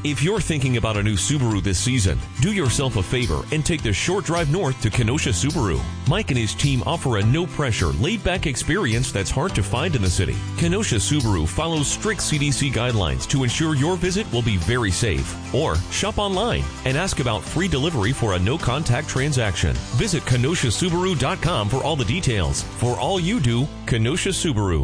If you're thinking about a new Subaru this season, do yourself a favor and take the short drive north to Kenosha Subaru. Mike and his team offer a no-pressure, laid-back experience that's hard to find in the city. Kenosha Subaru follows strict CDC guidelines to ensure your visit will be very safe. Or shop online and ask about free delivery for a no-contact transaction. Visit KenoshaSubaru.com for all the details. For all you do, Kenosha Subaru.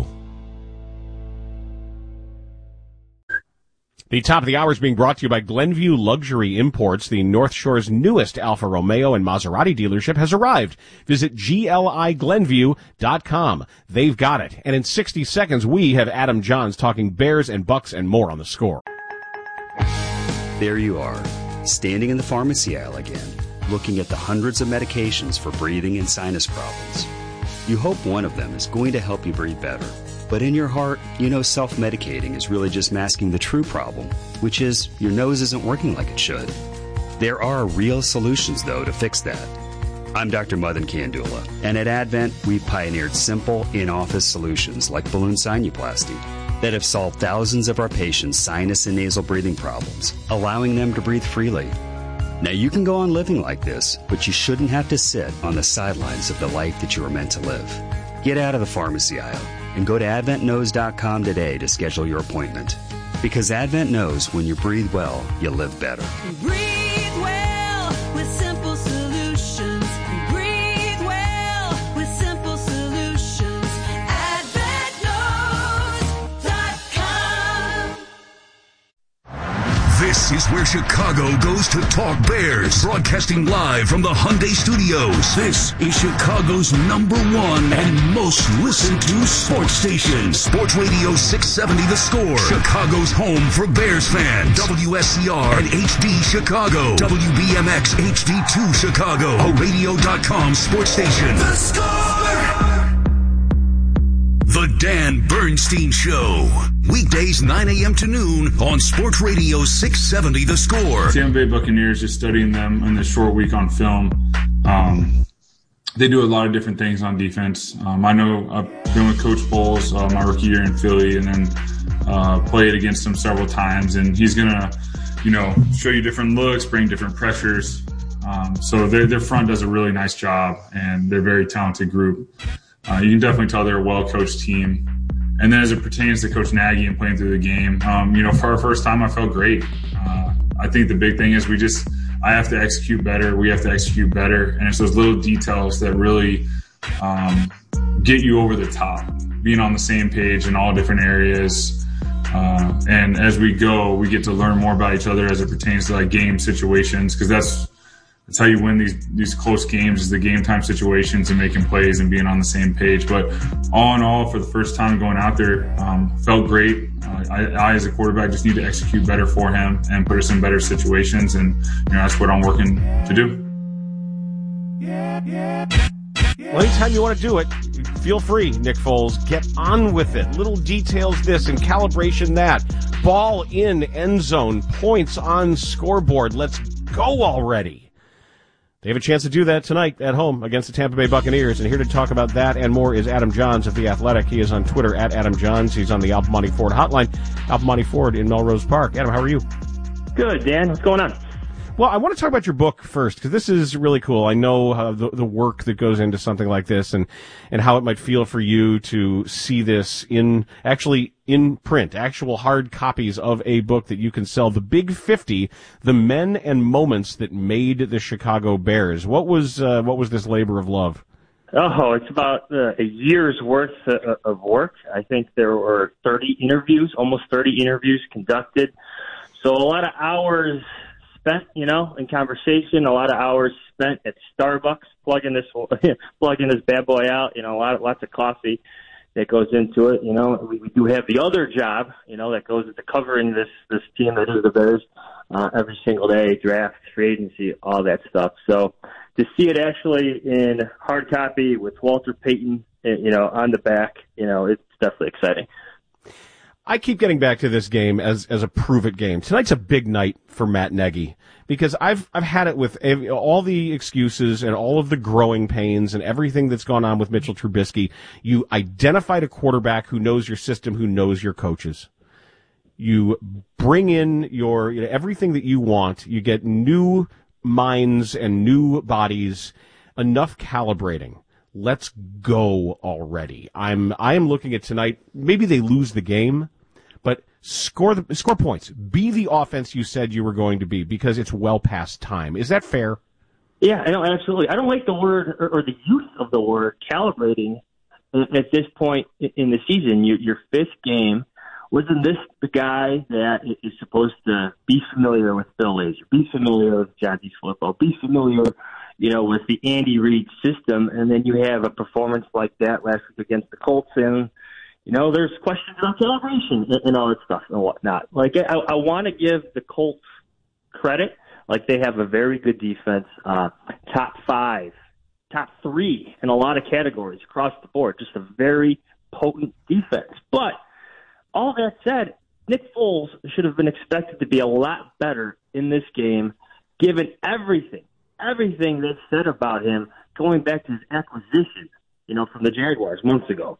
The top of the hour is being brought to you by Glenview Luxury Imports. The North Shore's newest Alfa Romeo and Maserati dealership has arrived. Visit GLIGlenview.com. They've got it. And in 60 seconds, we have Adam Johns talking Bears and Bucks and more on The Score. There you are, standing in the pharmacy aisle again, looking at the hundreds of medications for breathing and sinus problems. You hope one of them is going to help you breathe better. But in your heart, you know self-medicating is really just masking the true problem, which is your nose isn't working like it should. There are real solutions, though, to fix that. I'm Dr. Madan Kandula, and at Advent, we've pioneered simple, in-office solutions like balloon sinuplasty that have solved thousands of our patients' sinus and nasal breathing problems, allowing them to breathe freely. Now, you can go on living like this, but you shouldn't have to sit on the sidelines of the life that you were meant to live. Get out of the pharmacy aisle and go to AdventKnows.com today to schedule your appointment. Because Advent knows when you breathe well, you live better. Breathe well with simple solutions. Breathe well with simple solutions. AdventKnows.com. This is where Chicago goes to talk Bears. Broadcasting live from the Hyundai Studios. This is Chicago's #1 and most listened to sports station. Sports Radio 670 The Score. Chicago's home for Bears fans. WSCR and HD Chicago. WBMX HD2 Chicago. A radio.com sports station. The Score. The Dan Bernstein Show. Weekdays 9 a.m. to noon on Sports Radio 670 The Score. Tampa Bay Buccaneers, just studying them in this short week on film. They do a lot of different things on defense. I know I've been with Coach Bowles my rookie year in Philly and then played against him several times. And he's going to, show you different looks, bring different pressures. So their front does a really nice job, and they're a very talented group. You can definitely tell they're a well-coached team. And then as it pertains to Coach Nagy and playing through the game, for our first time, I felt great. I think the big thing is I have to execute better. We have to execute better. And it's those little details that really get you over the top, being on the same page in all different areas. And as we go, we get to learn more about each other as it pertains to game situations, because that's how you win these close games, is the game time situations and making plays and being on the same page. But all in all, for the first time going out there, felt great. I as a quarterback just need to execute better for him and put us in better situations, and that's what I'm working to do. Well, anytime you want to do it, feel free, Nick Foles. Get on with it. Little details this and calibration that. Ball in end zone, points on scoreboard. Let's go already. They have a chance to do that tonight at home against the Tampa Bay Buccaneers. And here to talk about that and more is Adam Johns of The Athletic. He is on Twitter at Adam Johns. He's on the Al Piemonte Ford hotline. Al Piemonte Ford in Melrose Park. Adam, how are you? Good, Dan. What's going on? Well, I want to talk about your book first, because this is really cool. I know the work that goes into something like this, and how it might feel for you to see this in print, actual hard copies of a book that you can sell. The Big 50, the men and moments that made the Chicago Bears. What was this labor of love? Oh, it's about a year's worth of work. I think there were almost 30 interviews conducted. So a lot of hours spent, in conversation, a lot of hours spent at Starbucks plugging this bad boy out, lots of coffee that goes into it. We do have the other job, that goes into covering this team that is the Bears every single day, draft, free agency, all that stuff. So to see it actually in hard copy with Walter Payton, on the back, it's definitely exciting. I keep getting back to this game as a prove-it game. Tonight's a big night for Matt Nagy, because I've had it with all the excuses and all of the growing pains and everything that's gone on with Mitchell Trubisky. You identified a quarterback who knows your system, who knows your coaches. You bring in your everything that you want. You get new minds and new bodies, enough calibrating. Let's go already. I am looking at tonight. Maybe they lose the game, but score points. Be the offense you said you were going to be, because it's well past time. Is that fair? Yeah, I know, absolutely. I don't like the word or the use of the word calibrating at this point in the season. Your fifth game. Wasn't this the guy that is supposed to be familiar with Phil Laser, be familiar with John DeFilippo, be familiar, with the Andy Reid system, and then you have a performance like that last week against the Colts, and, there's questions about calibration and all that stuff and whatnot. Like, I want to give the Colts credit. Like, they have a very good defense, top 5, top 3 in a lot of categories across the board, just a very potent defense. But all that said, Nick Foles should have been expected to be a lot better in this game, given everything that's said about him going back to his acquisition, from the Jaguars months ago.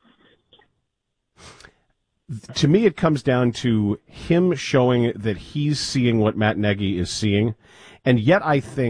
To me, it comes down to him showing that he's seeing what Matt Nagy is seeing, and yet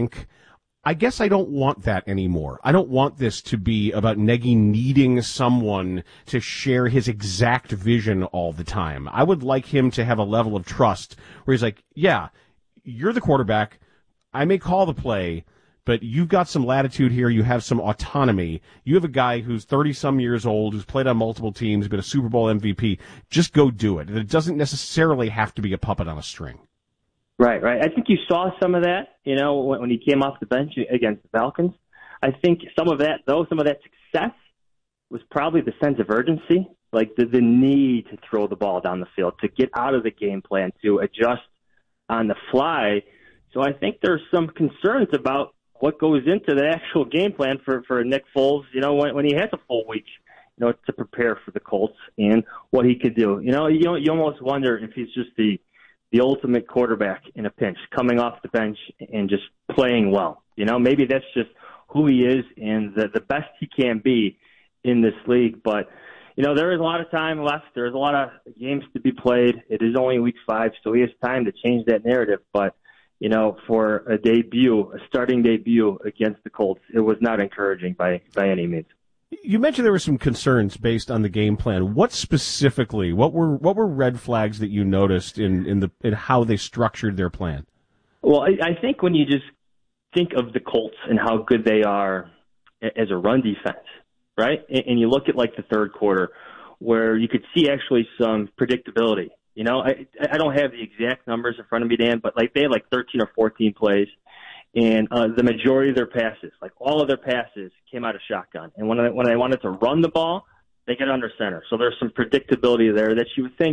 I guess I don't want that anymore. I don't want this to be about Nagy needing someone to share his exact vision all the time. I would like him to have a level of trust where he's like, yeah, you're the quarterback. I may call the play, but you've got some latitude here. You have some autonomy. You have a guy who's 30-some years old, who's played on multiple teams, been a Super Bowl MVP. Just go do it. It doesn't necessarily have to be a puppet on a string. Right. I think you saw some of that, when he came off the bench against the Falcons. I think some of that success was probably the sense of urgency, like the need to throw the ball down the field, to get out of the game plan, to adjust on the fly. So I think there's some concerns about what goes into the actual game plan for Nick Foles, when he has a full week, to prepare for the Colts and what he could do. You almost wonder if he's just the ultimate quarterback in a pinch, coming off the bench and just playing well. Maybe that's just who he is and the best he can be in this league. But, there is a lot of time left. There's a lot of games to be played. It is only week 5, so he has time to change that narrative. But, for a starting debut against the Colts, it was not encouraging by any means. You mentioned there were some concerns based on the game plan. What specifically? What were red flags that you noticed in how they structured their plan? Well, I think when you just think of the Colts and how good they are as a run defense, right? And you look at like the third quarter, where you could see actually some predictability. I don't have the exact numbers in front of me, Dan, but like they had like 13 or 14 plays. And the majority of their passes, like all of their passes, came out of shotgun. And when they wanted to run the ball, they get under center. So there's some predictability there that you would think,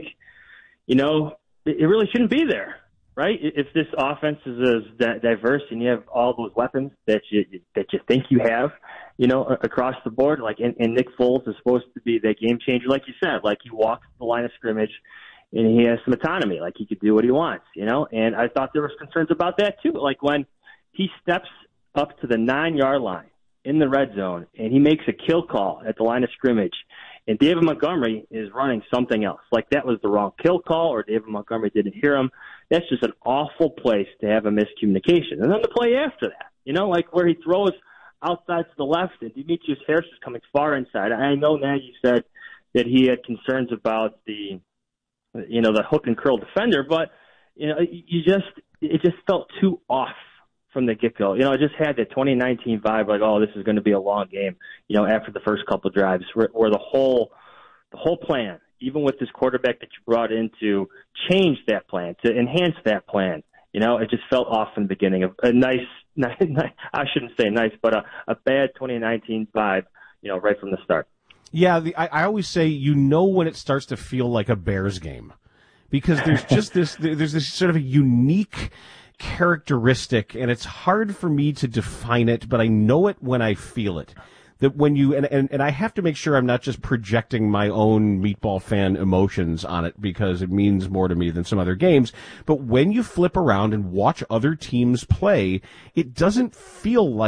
it really shouldn't be there, right? If this offense is as diverse and you have all those weapons that you think you have, across the board, like and Nick Foles is supposed to be that game changer, like you said, like he walks the line of scrimmage and he has some autonomy, like he could do what he wants, And I thought there was concerns about that too, like when he steps up to the 9-yard line in the red zone, and he makes a kill call at the line of scrimmage, and David Montgomery is running something else. Like that was the wrong kill call, or David Montgomery didn't hear him. That's just an awful place to have a miscommunication. And then the play after that, like where he throws outside to the left, and Demetrius Harris is coming far inside. I know Nagy said that he had concerns about the hook and curl defender, but it just felt too off from the get-go. It just had that 2019 vibe, like, oh, this is going to be a long game, after the first couple of drives, where the whole plan, even with this quarterback that you brought in to change that plan, to enhance that plan, it just felt off in the beginning. Of a nice, I shouldn't say nice, but a bad 2019 vibe, right from the start. Yeah, I always say, when it starts to feel like a Bears game, because there's just there's this sort of a unique characteristic, and it's hard for me to define it, but I know it when I feel it. That when you, and I have to make sure I'm not just projecting my own meatball fan emotions on it, because it means more to me than some other games, but when you flip around and watch other teams play, it doesn't feel like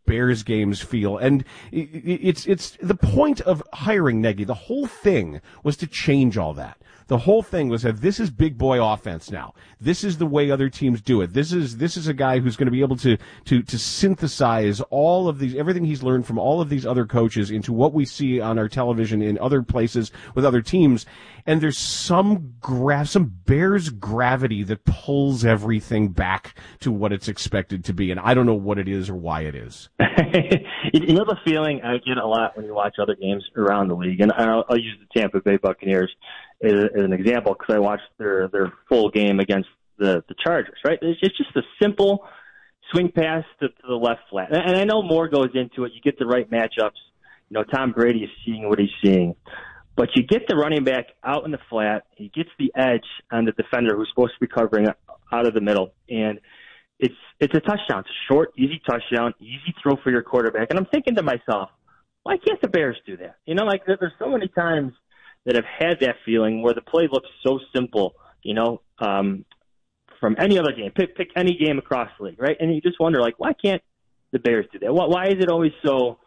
Bears games feel. And it's the point of hiring Nagy. The whole thing was to change all that. The whole thing was that this is big boy offense now. This is the way other teams do it. This is a guy who's going to be able to synthesize all of these, everything he's learned from all of these other coaches into what we see on our television in other places with other teams. And there's some Bears gravity that pulls everything back to what it's expected to be. And I don't know what it is or why it is. You know the feeling I get a lot when you watch other games around the league, and I'll use the Tampa Bay Buccaneers as an example because I watched their full game against the Chargers, right? It's just a simple swing pass to the left flat. And I know more goes into it. You get the right matchups. You know, Tom Brady is seeing what he's seeing. But you get the running back out in the flat. He gets the edge on the defender who's supposed to be covering out of the middle. And it's a touchdown. It's a short, easy touchdown, easy throw for your quarterback. And I'm thinking to myself, why can't the Bears do that? You know, like there's so many times that I've had that feeling where the play looks so simple, you know, from any other game. Pick any game across the league, right? And you just wonder, like, why can't the Bears do that? Why is it always so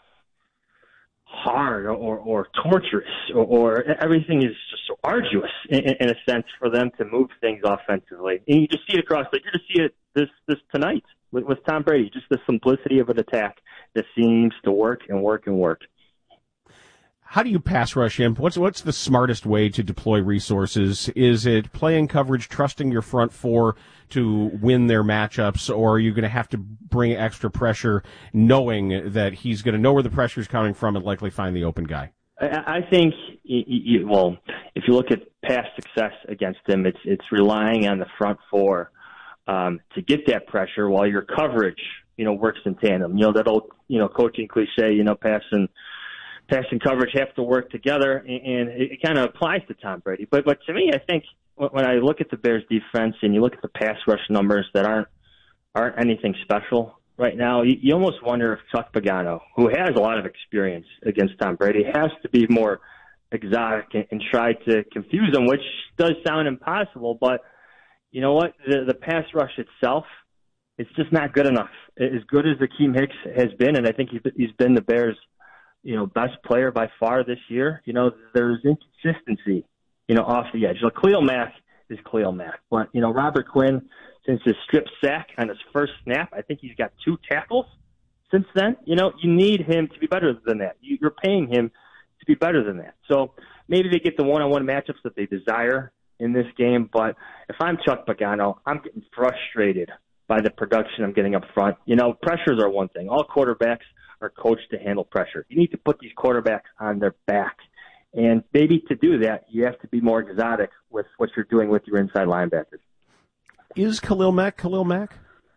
hard or torturous or everything is just so arduous in a sense for them to move things offensively? And you just see it across the league. You're going to see it this tonight with Tom Brady, just the simplicity of an attack that seems to work and work and work. How do you pass rush him? What's the smartest way to deploy resources? Is it playing coverage, trusting your front four to win their matchups, or are you going to have to bring extra pressure knowing that he's going to know where the pressure is coming from and likely find the open guy? I think, well, if you look at past success against him, it's relying on the front four to get that pressure while your coverage, you know, works in tandem. You know, that old, you know, coaching cliche, you know, pass and coverage have to work together, and it kind of applies to Tom Brady. But to me, I think when I look at the Bears defense and you look at the pass rush numbers that aren't anything special right now, you almost wonder if Chuck Pagano, who has a lot of experience against Tom Brady, has to be more exotic and try to confuse him, which does sound impossible. But you know what? The pass rush itself, it's just not good enough. As good as Akeem Hicks has been, and I think he's been the Bears', you know, best player by far this year, you know, there's inconsistency, you know, off the edge. Like Khalil Mack is Khalil Mack. But, you know, Robert Quinn, since his strip sack on his first snap, I think he's got 2 tackles since then. You know, you need him to be better than that. You're paying him to be better than that. So maybe they get the one-on-one matchups that they desire in this game. But if I'm Chuck Pagano, I'm getting frustrated by the production I'm getting up front. You know, pressures are one thing. All quarterbacks are coached to handle pressure. You need to put these quarterbacks on their back. And maybe to do that, you have to be more exotic with what you're doing with your inside linebackers. Is Khalil Mack Khalil Mack?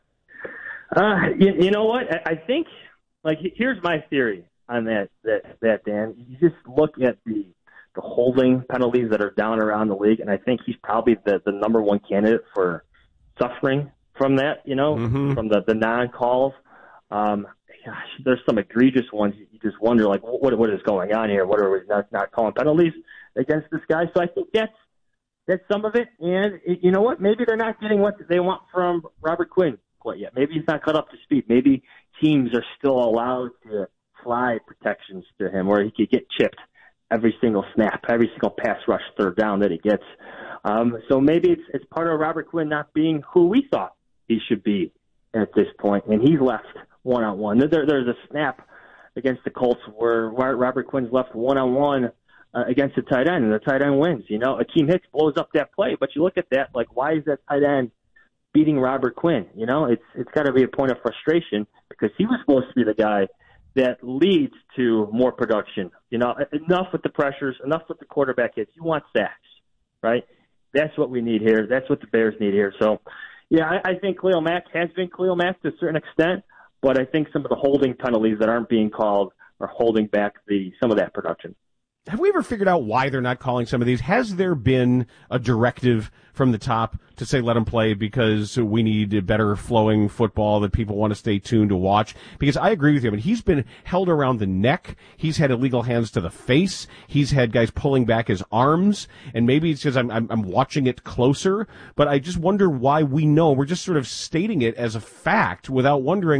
You know what? I think, like, here's my theory on that, Dan. You just look at the holding penalties that are down around the league, and I think he's probably the number one candidate for suffering from that, you know, from the non-calls. Gosh, there's some egregious ones. You just wonder, like, what is going on here? What are we not calling penalties against this guy? So I think that's some of it. And you know what? Maybe they're not getting what they want from Robert Quinn quite yet. Maybe he's not caught up to speed. Maybe teams are still allowed to fly protections to him, where he could get chipped every single snap, every single pass rush third down that he gets. So maybe it's part of Robert Quinn not being who we thought he should be at this point, and he's left one-on-one. There's a snap against the Colts where Robert Quinn's left one-on-one against the tight end, and the tight end wins. You know, Akeem Hicks blows up that play, but you look at that, like, why is that tight end beating Robert Quinn? You know, it's got to be a point of frustration because he was supposed to be the guy that leads to more production. You know, enough with the pressures, enough with the quarterback hits. You want sacks, right? That's what we need here. That's what the Bears need here. So, yeah, I think Khalil Mack has been Khalil Mack to a certain extent, but I think some of the holding penalties that aren't being called are holding back some of that production. Have we ever figured out why they're not calling some of these? Has there been a directive from the top to say let them play because we need a better flowing football that people want to stay tuned to watch? Because I agree with you. I mean, he's been held around the neck. He's had illegal hands to the face. He's had guys pulling back his arms. And maybe it's because I'm watching it closer. But I just wonder why we know. We're just sort of stating it as a fact without wondering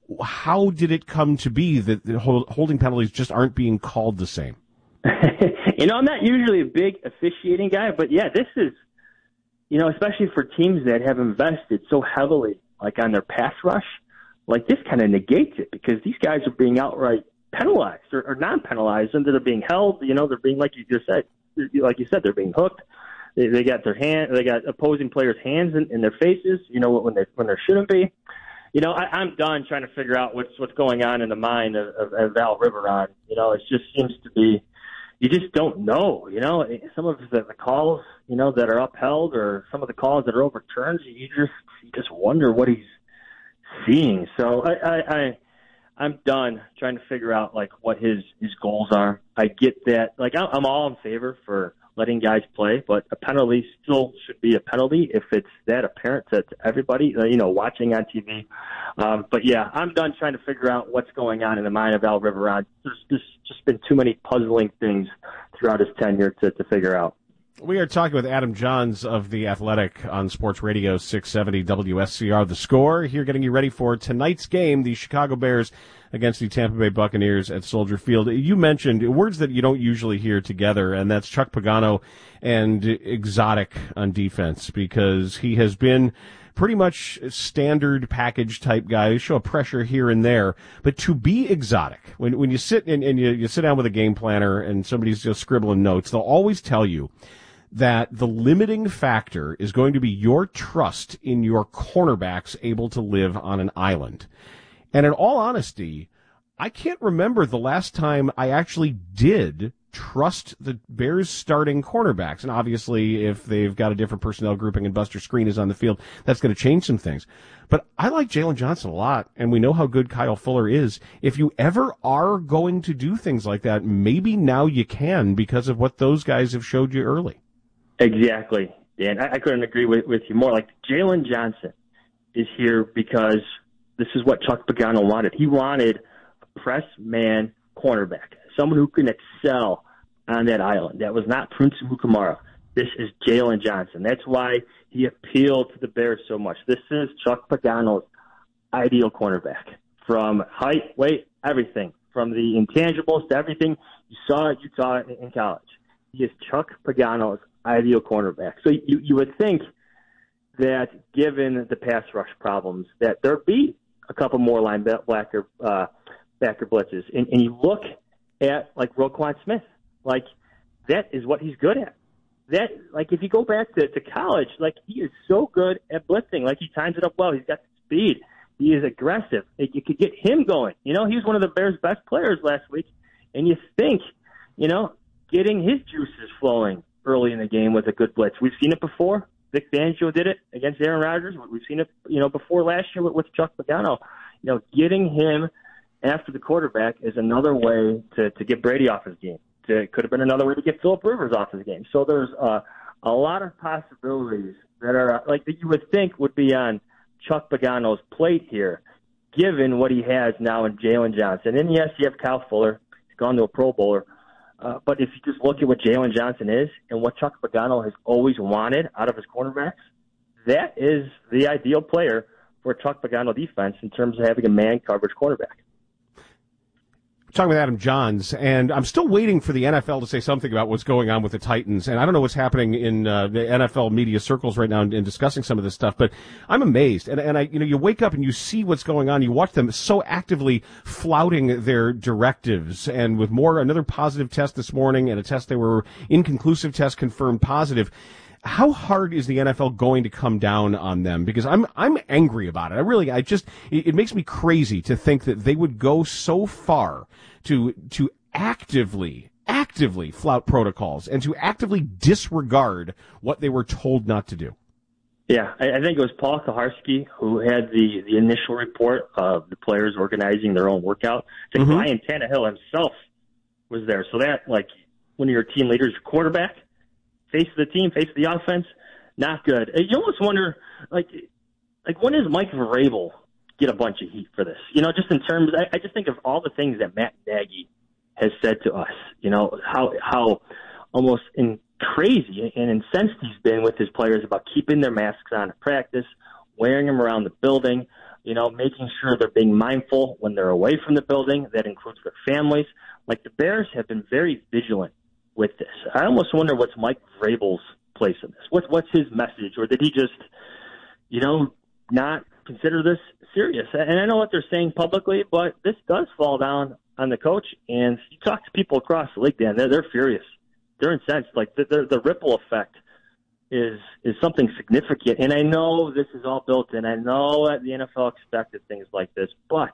How did it come to be that the holding penalties just aren't being called the same? I'm not usually a big officiating guy, but yeah, this is, especially for teams that have invested so heavily, like on their pass rush, like this kind of negates it because these guys are being outright penalized or non-penalized, and they're being held. They're being, like you said, they're being hooked. They got they got opposing players' hands in their faces. When there shouldn't be. I'm done trying to figure out what's going on in the mind of Val Riveron. It just seems to be, you just don't know. Some of the calls, that are upheld, or some of the calls that are overturned, you just wonder what he's seeing. So I'm done trying to figure out like what his goals are. I get that. Like I'm all in favor for letting guys play, but a penalty still should be a penalty if it's that apparent to everybody, watching on TV. But yeah, I'm done trying to figure out what's going on in the mind of Al Riveron. There's just been too many puzzling things throughout his tenure to figure out. We are talking with Adam Johns of The Athletic on Sports Radio 670 WSCR. The Score here, getting you ready for tonight's game, the Chicago Bears against the Tampa Bay Buccaneers at Soldier Field. You mentioned words that you don't usually hear together, and that's Chuck Pagano and exotic on defense, because he has been pretty much standard package type guy. They show a pressure here and there, but to be exotic, when you sit and you sit down with a game planner and somebody's just scribbling notes, they'll always tell you that the limiting factor is going to be your trust in your cornerbacks able to live on an island. And in all honesty, I can't remember the last time I actually did trust the Bears starting cornerbacks. And obviously, if they've got a different personnel grouping and Buster Skrine is on the field, that's going to change some things. But I like Jalen Johnson a lot, and we know how good Kyle Fuller is. If you ever are going to do things like that, maybe now you can, because of what those guys have showed you early. Exactly, Dan. I couldn't agree with you more. Like, Jalen Johnson is here because this is what Chuck Pagano wanted. He wanted a press man cornerback, someone who can excel on that island. That was not Prince Mukamara. This is Jalen Johnson. That's why he appealed to the Bears so much. This is Chuck Pagano's ideal cornerback. From height, weight, everything. From the intangibles to everything. You saw it in college. He is Chuck Pagano's ideal cornerback. So you would think that given the pass rush problems, that there'd be a couple more backer blitzes. And you look at, like, Roquan Smith. Like, that is what he's good at. That, like, if you go back to college, like, he is so good at blitzing. Like, he times it up well. He's got the speed. He is aggressive. You could get him going. He was one of the Bears' best players last week. And you think, getting his juices flowing early in the game with a good blitz. We've seen it before. Vic Fangio did it against Aaron Rodgers. We've seen it, before last year with Chuck Pagano. Getting him after the quarterback is another way to get Brady off his game. It could have been another way to get Phillip Rivers off his game. So there's a lot of possibilities that are that you would think would be on Chuck Pagano's plate here, given what he has now in Jalen Johnson. And yes, you have Kyle Fuller. He's gone to a Pro Bowler. But if you just look at what Jalen Johnson is and what Chuck Pagano has always wanted out of his cornerbacks, that is the ideal player for a Chuck Pagano defense in terms of having a man coverage quarterback. Talking with Adam Johns, and I'm still waiting for the NFL to say something about what's going on with the Titans. And I don't know what's happening in the NFL media circles right now in discussing some of this stuff, but I'm amazed. And I, you wake up and you see what's going on. You watch them so actively flouting their directives, and with another positive test this morning and a test they were inconclusive test confirmed positive. How hard is the NFL going to come down on them? Because I'm angry about it. It makes me crazy to think that they would go so far to actively flout protocols and to actively disregard what they were told not to do. Yeah, I think it was Paul Kaharski who had the initial report of the players organizing their own workout. I think Ryan Tannehill himself was there. So that, like, one of your team leaders, your quarterback, face of the team, face of the offense, not good. You almost wonder, like when does Mike Vrabel get a bunch of heat for this? Just in terms, I just think of all the things that Matt Nagy has said to us. How almost crazy and incensed he's been with his players about keeping their masks on at practice, wearing them around the building. making sure they're being mindful when they're away from the building. That includes their families. Like, the Bears have been very vigilant with this. I almost wonder what's Mike Vrabel's place in this. What's his message? Or did he just, not consider this serious? And I know what they're saying publicly, but this does fall down on the coach. And you talk to people across the league, Dan, they're furious. They're incensed. Like, the ripple effect is something significant. And I know this is all built in. I know that the NFL expected things like this, but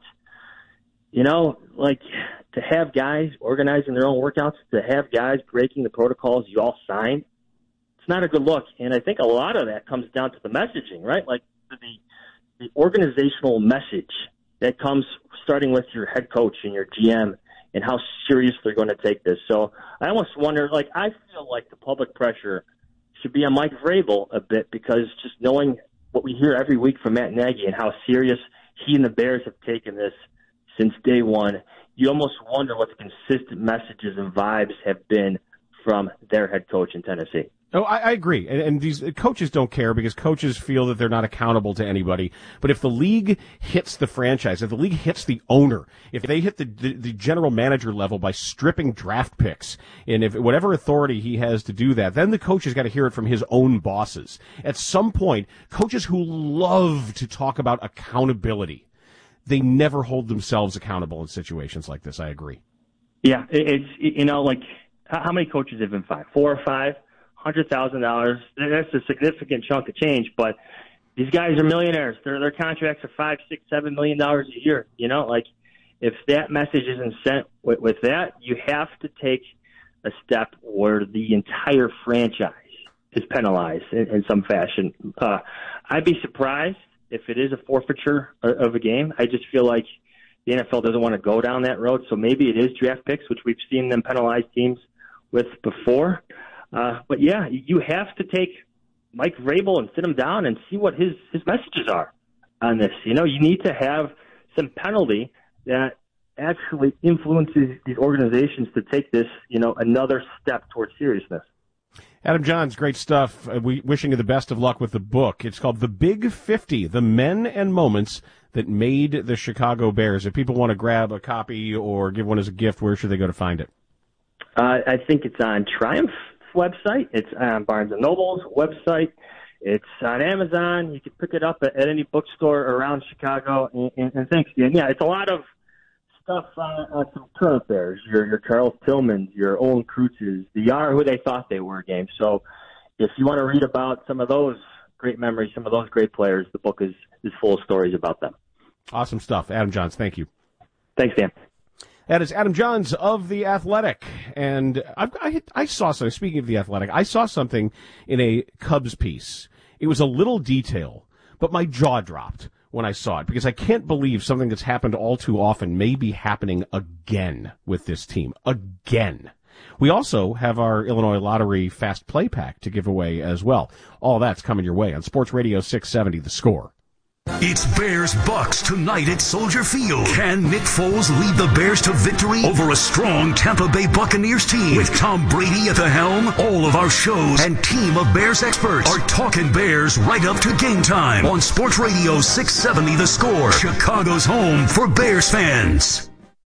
to have guys organizing their own workouts, to have guys breaking the protocols you all signed, it's not a good look. And I think a lot of that comes down to the messaging, right? Like the organizational message that comes starting with your head coach and your GM and how serious they're going to take this. So I almost wonder, I feel like the public pressure should be on Mike Vrabel a bit, because just knowing what we hear every week from Matt Nagy and how serious he and the Bears have taken this since day one, you almost wonder what the consistent messages and vibes have been from their head coach in Tennessee. Oh, I agree. And these coaches don't care, because coaches feel that they're not accountable to anybody. But if the league hits the franchise, if the league hits the owner, if they hit the general manager level by stripping draft picks, and if whatever authority he has to do that, then the coach has got to hear it from his own bosses. At some point, coaches who love to talk about accountability, they never hold themselves accountable in situations like this. I agree. Yeah, it's, how many coaches have been fined? 4 or 5? $100,000. That's a significant chunk of change, but these guys are millionaires. Their contracts are $5, $6, $7 million a year. If that message isn't sent with that, you have to take a step where the entire franchise is penalized in some fashion. I'd be surprised if it is a forfeiture of a game. I just feel like the NFL doesn't want to go down that road, so maybe it is draft picks, which we've seen them penalize teams with before. But yeah, you have to take Mike Vrabel and sit him down and see what his messages are on this. You need to have some penalty that actually influences these organizations to take this, another step towards seriousness. Adam Johns, great stuff. We wishing you the best of luck with the book. It's called The Big 50, The Men and Moments That Made the Chicago Bears. If people want to grab a copy or give one as a gift, where should they go to find it? I think it's on Triumph website. It's on Barnes & Noble's website. It's on Amazon. You can pick it up at any bookstore around Chicago. And thanks, Dan. Yeah, it's a lot of stuff on some current Bears. Your Charles Tillmans, your Olin Kreutzes, the are who they thought they were game. So if you want to read about some of those great memories, some of those great players, the book is full of stories about them. Awesome stuff. Adam Johns, thank you. Thanks, Dan. That is Adam Johns of The Athletic. And I saw something, speaking of The Athletic, I saw something in a Cubs piece. It was a little detail, but my jaw dropped when I saw it, because I can't believe something that's happened all too often may be happening again with this team. Again. We also have our Illinois Lottery Fast Play Pack to give away as well. All that's coming your way on Sports Radio 670, The Score. It's Bears-Bucks tonight at Soldier Field. Can Nick Foles lead the Bears to victory over a strong Tampa Bay Buccaneers team? With Tom Brady at the helm, all of our shows and team of Bears experts are talking Bears right up to game time on Sports Radio 670 The Score, Chicago's home for Bears fans.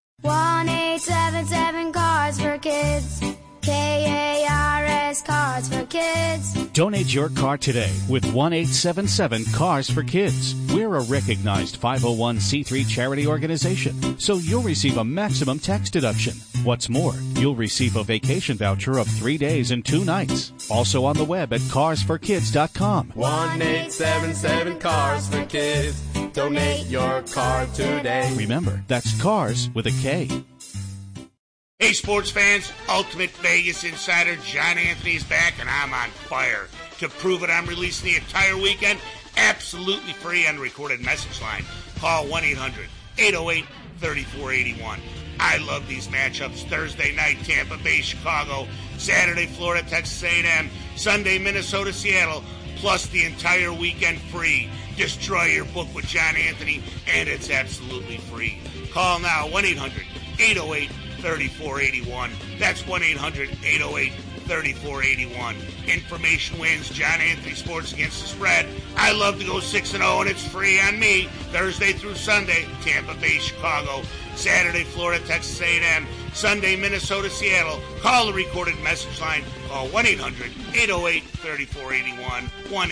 1-877 Cards for Kids. KARS Cards for Kids. Donate your car today with 1-877 Cars for Kids. We're a recognized 501c3 charity organization, so you'll receive a maximum tax deduction. What's more, you'll receive a vacation voucher of 3 days and 2 nights. Also on the web at carsforkids.com. 1-877 Cars for Kids. Donate your car today. Remember, that's Cars with a K. Hey, sports fans, Ultimate Vegas Insider John Anthony's back, and I'm on fire. To prove it, I'm releasing the entire weekend absolutely free on the recorded message line. Call 1-800-808-3481. I love these matchups. Thursday night, Tampa Bay, Chicago. Saturday, Florida, Texas A&M. Sunday, Minnesota, Seattle. Plus the entire weekend free. Destroy your book with John Anthony, and it's absolutely free. Call now, 1-800-808-3481. 1-800-808-3481. That's 1-800-808-3481. Information wins. John Anthony Sports Against the Spread. I love to go 6-0, and it's free on me. Thursday through Sunday, Tampa Bay, Chicago. Saturday, Florida, Texas A&M. Sunday, Minnesota, Seattle. Call the recorded message line. Call 1-800-808-3481.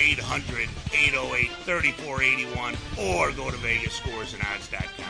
1-800-808-3481. Or go to VegasScoresAndOdds.com.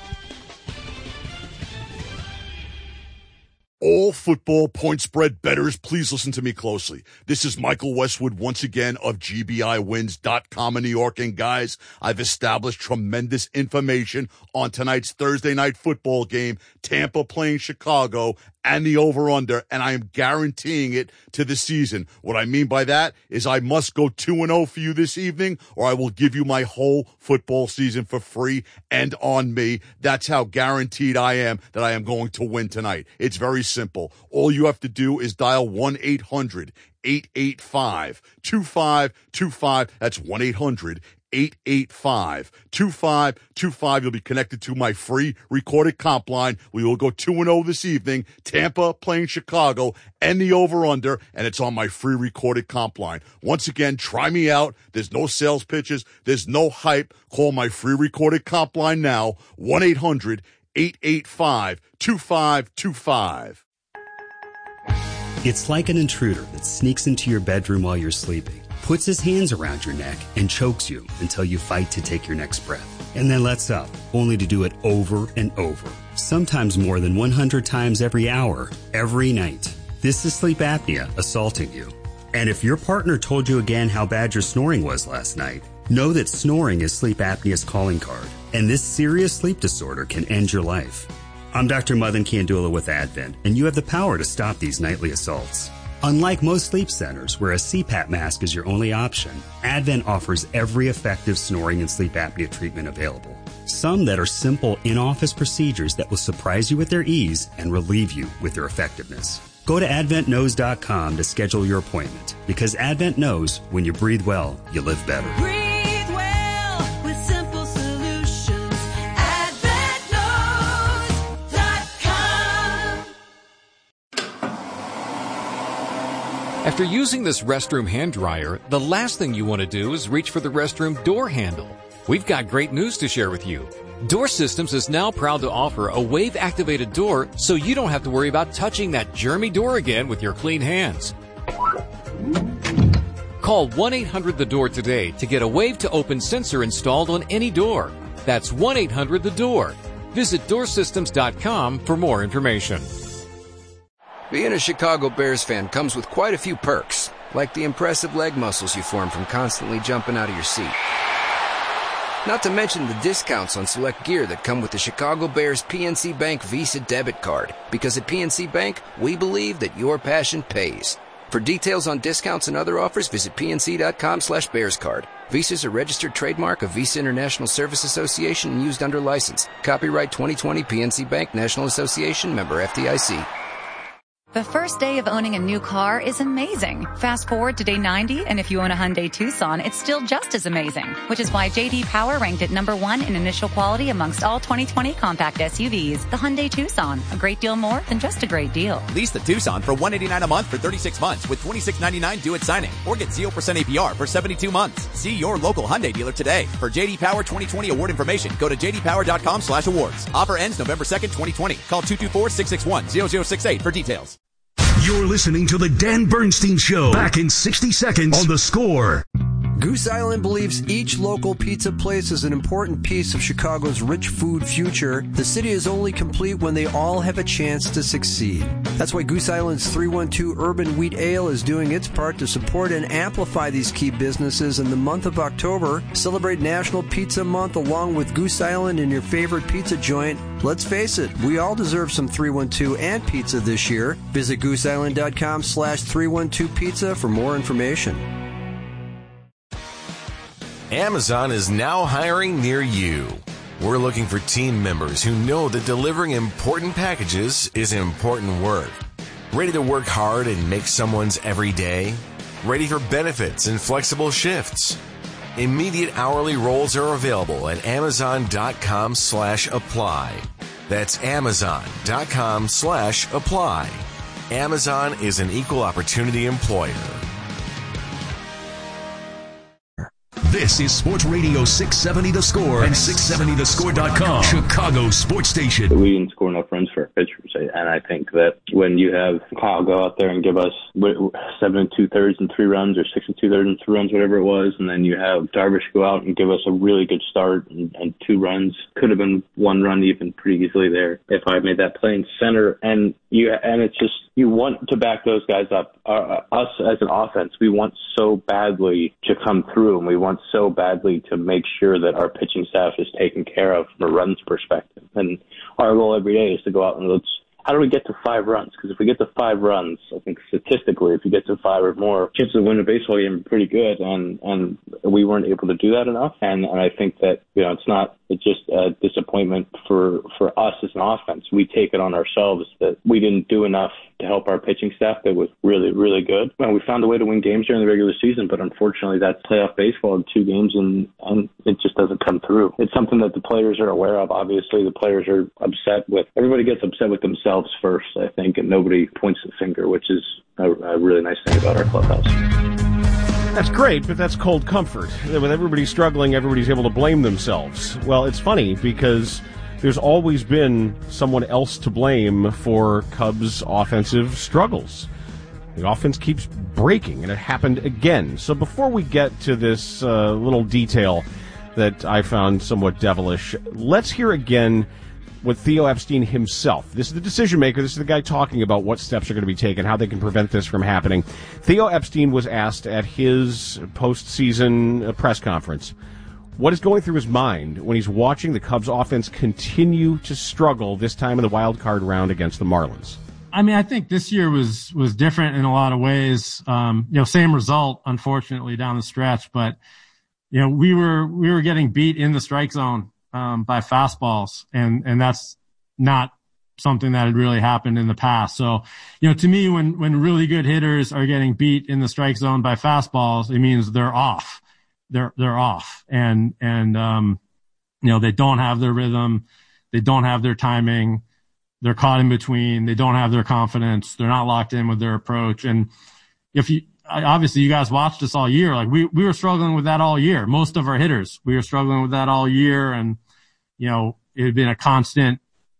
All football point spread bettors, please listen to me closely. This is Michael Westwood once again of GBIWins.com in New York. And guys, I've established tremendous information on tonight's Thursday night football game, Tampa playing Chicago, and the over-under, and I am guaranteeing it to the season. What I mean by that is I must go 2-0 for you this evening, or I will give you my whole football season for free and on me. That's how guaranteed I am that I am going to win tonight. It's very simple. All you have to do is dial 1-800-885-2525. That's 1-800-885-2525. You'll be connected to my free recorded comp line. We will go 2-0 this evening. Tampa playing Chicago and the over-under, and it's on my free recorded comp line. Once again, try me out. There's no sales pitches. There's no hype. Call my free recorded comp line now, 1-800-885-2525. It's like an intruder that sneaks into your bedroom while you're sleeping, puts his hands around your neck, and chokes you until you fight to take your next breath, and then lets up, only to do it over and over, sometimes more than 100 times every hour, every night. This is sleep apnea assaulting you. And if your partner told you again how bad your snoring was last night, know that snoring is sleep apnea's calling card, and this serious sleep disorder can end your life. I'm Dr. Madan Kandula with Advent, and you have the power to stop these nightly assaults. Unlike most sleep centers, where a CPAP mask is your only option, Advent offers every effective snoring and sleep apnea treatment available. Some that are simple in-office procedures that will surprise you with their ease and relieve you with their effectiveness. Go to AdventKnows.com to schedule your appointment, because Advent knows when you breathe well, you live better. Breathe well with simple solutions. AdventKnows.com. After using this restroom hand dryer, the last thing you want to do is reach for the restroom door handle. We've got great news to share with you. Door Systems is now proud to offer a wave-activated door so you don't have to worry about touching that germy door again with your clean hands. Call 1-800-THE-DOOR today to get a wave-to-open sensor installed on any door. That's 1-800-THE-DOOR. Visit doorsystems.com for more information. Being a Chicago Bears fan comes with quite a few perks, like the impressive leg muscles you form from constantly jumping out of your seat. Not to mention the discounts on select gear that come with the Chicago Bears PNC Bank Visa debit card. Because at PNC Bank, we believe that your passion pays. For details on discounts and other offers, visit pnc.com/bearscard. Visa is a registered trademark of Visa International Service Association and used under license. Copyright 2020 PNC Bank National Association, member FDIC. The first day of owning a new car is amazing. Fast forward to day 90, and if you own a Hyundai Tucson, it's still just as amazing. Which is why J.D. Power ranked it #1 in initial quality amongst all 2020 compact SUVs. The Hyundai Tucson, a great deal more than just a great deal. Lease the Tucson for $189 a month for 36 months with $26.99 due at signing, or get 0% APR for 72 months. See your local Hyundai dealer today. For J.D. Power 2020 award information, go to jdpower.com/awards. Offer ends November 2nd, 2020. Call 224-661-0068 for details. You're listening to The Dan Bernstein Show. Back in 60 seconds on The Score. Goose Island believes each local pizza place is an important piece of Chicago's rich food future. The city is only complete when they all have a chance to succeed. That's why Goose Island's 312 Urban Wheat Ale is doing its part to support and amplify these key businesses in the month of October. Celebrate National Pizza Month along with Goose Island and your favorite pizza joint. Let's face it, we all deserve some 312 and pizza this year. Visit gooseisland.com/312pizza for more information. Amazon is now hiring near you. We're looking for team members who know that delivering important packages is important work. Ready to work hard and make someone's every day? Ready for benefits and flexible shifts? Immediate hourly roles are available at Amazon.com/apply. That's Amazon.com/apply. Amazon is an equal opportunity employer. This is Sports Radio 670 The Score and 670thescore.com, Chicago sports station. We didn't score enough runs for our pitchers, and I think that when you have Kyle go out there and give us 7 2/3 and 3 runs, or 6 2/3 and 3 runs, whatever it was, and then you have Darvish go out and give us a really good start and 2 runs, could have been 1 run even pretty easily there if I made that play in center. And it's just, you want to back those guys up. Us as an offense, we want so badly to come through, and we want so badly to make sure that our pitching staff is taken care of from a runs perspective. And our goal every day is to go out and how do we get to 5 runs? Because if we get to 5 runs, I think statistically, if you get to 5 or more, chances of winning a baseball game are pretty good. And we weren't able to do that enough. And I think that, it's just a disappointment for us as an offense. We take it on ourselves that we didn't do enough to help our pitching staff that was really, really good. And we found a way to win games during the regular season, but unfortunately that's playoff baseball in 2 games, and it just doesn't come through. It's something that the players are aware of. Obviously, the players are upset with, everybody gets upset with themselves first, I think, and nobody points the finger, which is a really nice thing about our clubhouse. That's great, but that's cold comfort. With everybody struggling, everybody's able to blame themselves. Well, it's funny because there's always been someone else to blame for Cubs' offensive struggles. The offense keeps breaking, and it happened again. So before we get to this little detail that I found somewhat devilish, let's hear again with Theo Epstein himself. This is the decision maker. This is the guy talking about what steps are going to be taken, how they can prevent this from happening. Theo Epstein was asked at his postseason press conference what is going through his mind when he's watching the Cubs offense continue to struggle this time in the wild card round against the Marlins. I mean, I think this year was different in a lot of ways. Same result, unfortunately, down the stretch, but we were getting beat in the strike zone by fastballs, and that's not something that had really happened in the past. So, to me, when really good hitters are getting beat in the strike zone by fastballs, it means they're off. They're off, and they don't have their rhythm, they don't have their timing, they're caught in between, they don't have their confidence, they're not locked in with their approach. And obviously you guys watched us all year, like we were struggling with that all year. Most of our hitters, we were struggling with that all year, and it had been a constant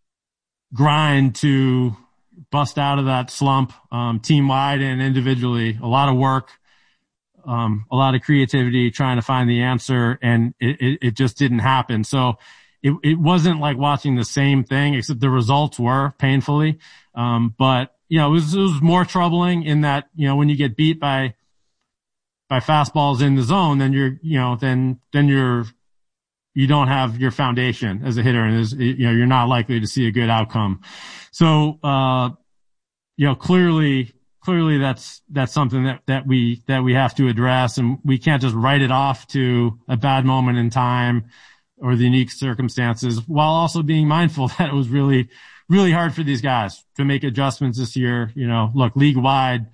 grind to bust out of that slump, team wide and individually. A lot of work, a lot of creativity trying to find the answer, and it just didn't happen. So it wasn't like watching the same thing, except the results were painfully. But it was more troubling in that, when you get beat by fastballs in the zone, then you don't have your foundation as a hitter, and you're not likely to see a good outcome. So, clearly that's something that we have to address, and we can't just write it off to a bad moment in time or the unique circumstances, while also being mindful that it was really, really hard for these guys to make adjustments this year. Look, league wide,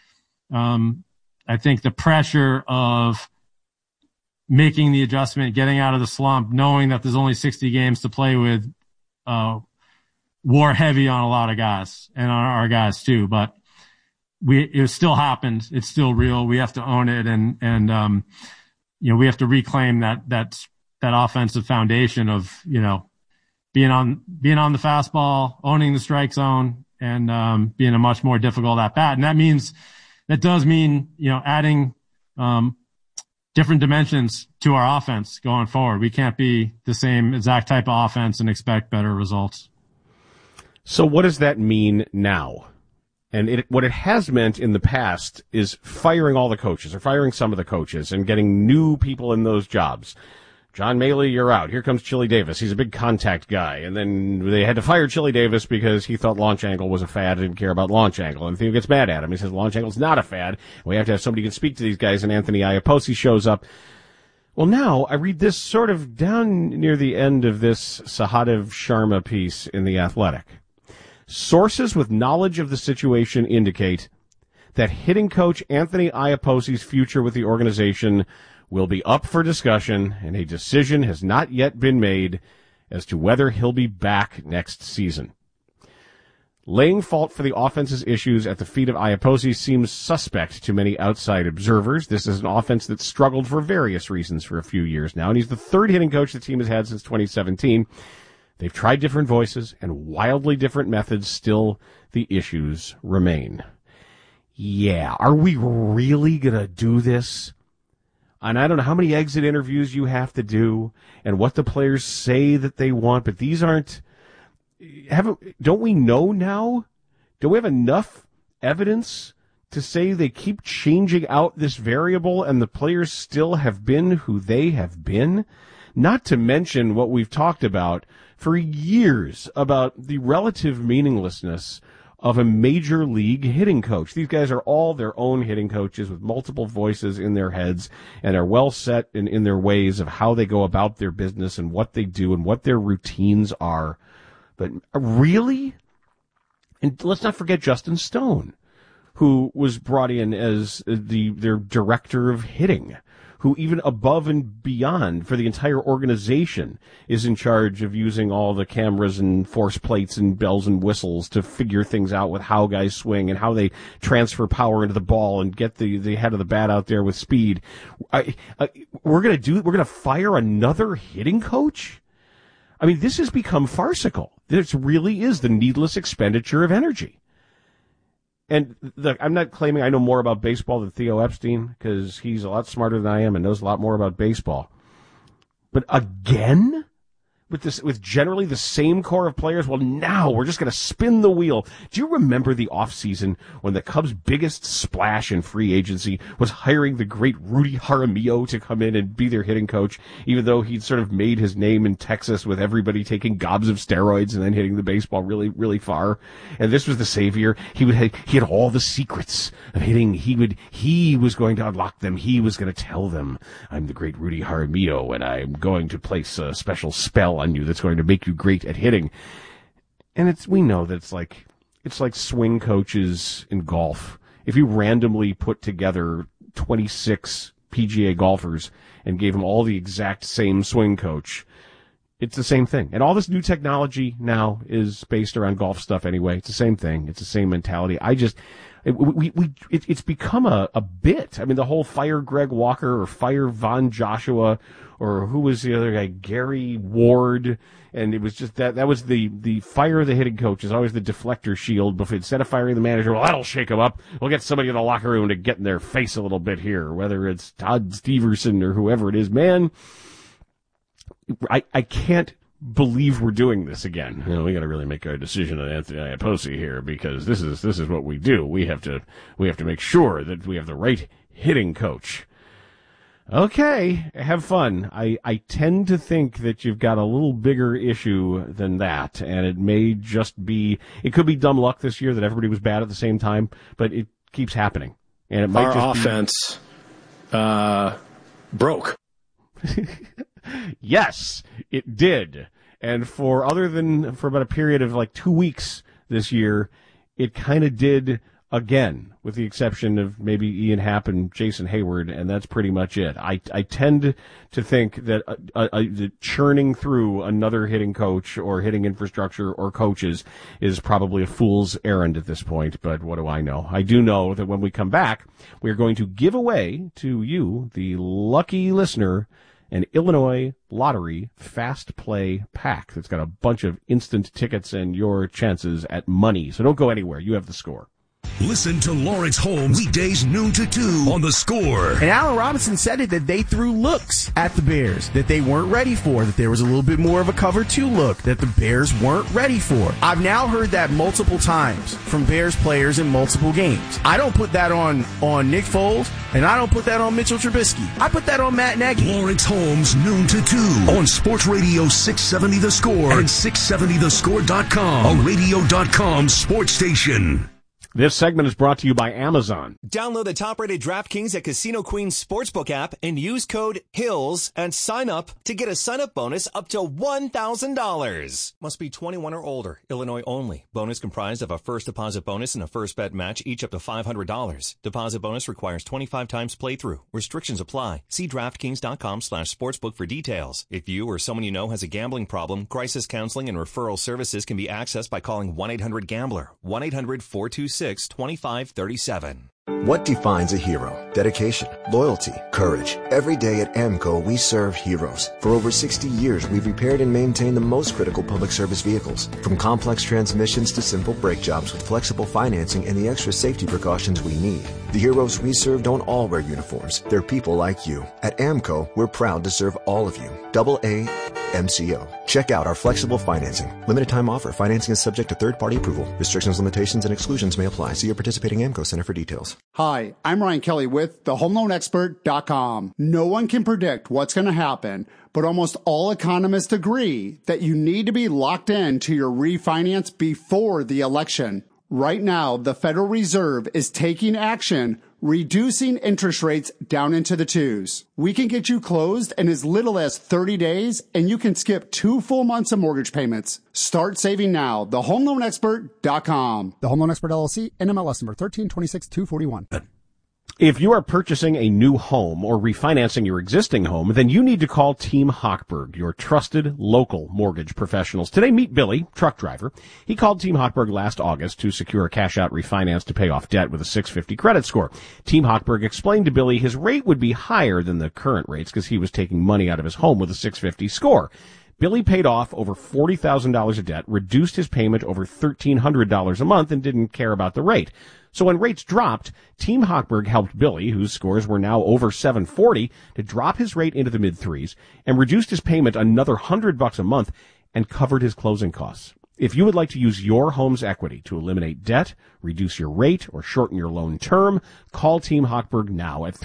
I think the pressure of making the adjustment, getting out of the slump, knowing that there's only 60 games to play with, wore heavy on a lot of guys, and on our guys too. But it still happened. It's still real. We have to own it, and we have to reclaim that offensive foundation of being on the fastball, owning the strike zone, and being a much more difficult at bat. And that does mean adding different dimensions to our offense going forward. We can't be the same exact type of offense and expect better results. So what does that mean now? And what it has meant in the past is firing all the coaches, or firing some of the coaches, and getting new people in those jobs. John Maley, you're out. Here comes Chili Davis. He's a big contact guy. And then they had to fire Chili Davis because he thought launch angle was a fad, didn't care about launch angle. And Theo gets mad at him. He says launch angle's not a fad. We have to have somebody who can speak to these guys, and Anthony Iapoce shows up. Well, now I read this sort of down near the end of this Sahadev Sharma piece in The Athletic. Sources with knowledge of the situation indicate that hitting coach Anthony Iapoce's future with the organization will be up for discussion, and a decision has not yet been made as to whether he'll be back next season. Laying fault for the offense's issues at the feet of Iapoce seems suspect to many outside observers. This is an offense that's struggled for various reasons for a few years now, and he's the third hitting coach the team has had since 2017. They've tried different voices and wildly different methods. Still, the issues remain. Yeah, are we really going to do this? And I don't know how many exit interviews you have to do and what the players say that they want, but these aren't... Don't we know now? Don't we have enough evidence to say they keep changing out this variable and the players still have been who they have been? Not to mention what we've talked about for years about the relative meaninglessness of a major league hitting coach. These guys are all their own hitting coaches with multiple voices in their heads and are well set in their ways of how they go about their business and what they do and what their routines are. But really? And let's not forget Justin Stone, who was brought in as their director of hitting, who even above and beyond for the entire organization is in charge of using all the cameras and force plates and bells and whistles to figure things out with how guys swing and how they transfer power into the ball and get the head of the bat out there with speed. We're going to fire another hitting coach? I mean, this has become farcical. This really is the needless expenditure of energy. And look, I'm not claiming I know more about baseball than Theo Epstein, because he's a lot smarter than I am and knows a lot more about baseball. But again? With generally the same core of players? Well, now we're just going to spin the wheel. Do you remember the offseason when the Cubs' biggest splash in free agency was hiring the great Rudy Jaramillo to come in and be their hitting coach, even though he'd sort of made his name in Texas with everybody taking gobs of steroids and then hitting the baseball really, really far? And this was the savior. He had all the secrets of hitting. He was going to unlock them. He was going to tell them, I'm the great Rudy Jaramillo, and I'm going to place a special spell on you that's going to make you great at hitting. And we know that it's like swing coaches in golf. If you randomly put together 26 PGA golfers and gave them all the exact same swing coach, it's the same thing. And all this new technology now is based around golf stuff anyway. It's the same thing. It's the same mentality. It's become a bit. I mean, the whole fire Greg Walker or fire Von Joshua, or who was the other guy, Gary Ward, and it was just that was the fire the hitting coach is always the deflector shield. But instead of firing the manager, well, that'll shake him up. We'll get somebody in the locker room to get in their face a little bit here, whether it's Todd Steverson or whoever it is. Man, I can't believe we're doing this again. You know, we got to really make a decision on Anthony Iapoce here, because this is what we do. We have to make sure that we have the right hitting coach. Okay, have fun. I tend to think that you've got a little bigger issue than that, and it could be dumb luck this year that everybody was bad at the same time, but it keeps happening. And it might our offense broke. Yes, it did. And for about a period of like 2 weeks this year, it kind of did again, with the exception of maybe Ian Happ and Jason Hayward, and that's pretty much it. I tend to think that churning through another hitting coach or hitting infrastructure or coaches is probably a fool's errand at this point, but what do I know? I do know that when we come back, we are going to give away to you, the lucky listener, an Illinois Lottery Fast Play pack that's got a bunch of instant tickets and your chances at money. So don't go anywhere. You have the Score. Listen to Lawrence Holmes weekdays noon to 2 on The Score. And Allen Robinson said it, that they threw looks at the Bears that they weren't ready for, that there was a little bit more of a cover 2 look that the Bears weren't ready for. I've now heard that multiple times from Bears players in multiple games. I don't put that on Nick Foles, and I don't put that on Mitchell Trubisky. I put that on Matt Nagy. Lawrence Holmes noon to 2 on Sports Radio 670 The Score and 670thescore.com, a radio.com sports station. This segment is brought to you by Amazon. Download the top-rated DraftKings at Casino Queen's Sportsbook app and use code HILLS and sign up to get a sign-up bonus up to $1,000. Must be 21 or older. Illinois only. Bonus comprised of a first deposit bonus and a first bet match, each up to $500. Deposit bonus requires 25 times playthrough. Restrictions apply. See DraftKings.com/sportsbook for details. If you or someone you know has a gambling problem, crisis counseling and referral services can be accessed by calling 1-800-GAMBLER. 1-800-426-2537. What defines a hero? Dedication, loyalty, courage. Every day at AMCO, we serve heroes. For over 60 years, we've repaired and maintained the most critical public service vehicles. From complex transmissions to simple brake jobs with flexible financing and the extra safety precautions we need. The heroes we serve don't all wear uniforms. They're people like you. At AMCO, we're proud to serve all of you. AA MCO. Check out our flexible financing. Limited time offer. Financing is subject to third-party approval. Restrictions, limitations, and exclusions may apply. See your participating AMCO Center for details. Hi, I'm Ryan Kelly with thehomeloanexpert.com. No one can predict what's going to happen, but almost all economists agree that you need to be locked in to your refinance before the election. Right now, the Federal Reserve is taking action, reducing interest rates down into the 2s. We can get you closed in as little as 30 days, and you can skip 2 full months of mortgage payments. Start saving now. TheHomeLoanExpert.com. The Home Loan Expert LLC, NMLS number 1326241. If you are purchasing a new home or refinancing your existing home, then you need to call Team Hochberg, your trusted local mortgage professionals. Today, meet Billy, truck driver. He called Team Hochberg last August to secure a cash-out refinance to pay off debt with a 650 credit score. Team Hochberg explained to Billy his rate would be higher than the current rates because he was taking money out of his home with a 650 score. Billy paid off over $40,000 of debt, reduced his payment over $1,300 a month, and didn't care about the rate. So when rates dropped, Team Hochberg helped Billy, whose scores were now over 740, to drop his rate into the mid-3s and reduced his payment another $100 a month and covered his closing costs. If you would like to use your home's equity to eliminate debt, reduce your rate, or shorten your loan term, call Team Hochberg now at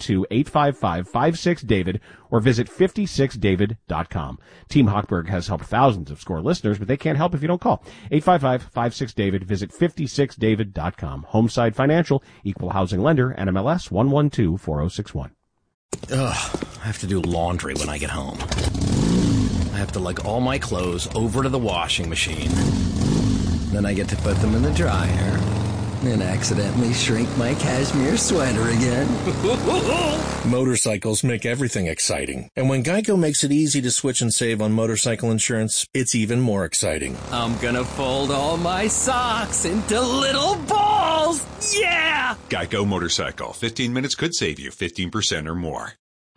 312-855-56DAVID or visit 56david.com. Team Hochberg has helped thousands of SCORE listeners, but they can't help if you don't call. 855-56DAVID. Visit 56david.com. Homeside Financial, Equal Housing Lender, NMLS 1124061. Ugh, I have to do laundry when I get home. I have to lug all my clothes over to the washing machine. Then I get to put them in the dryer and accidentally shrink my cashmere sweater again. Motorcycles make everything exciting. And when Geico makes it easy to switch and save on motorcycle insurance, it's even more exciting. I'm gonna fold all my socks into little balls! Yeah! Geico Motorcycle. 15 minutes could save you 15% or more.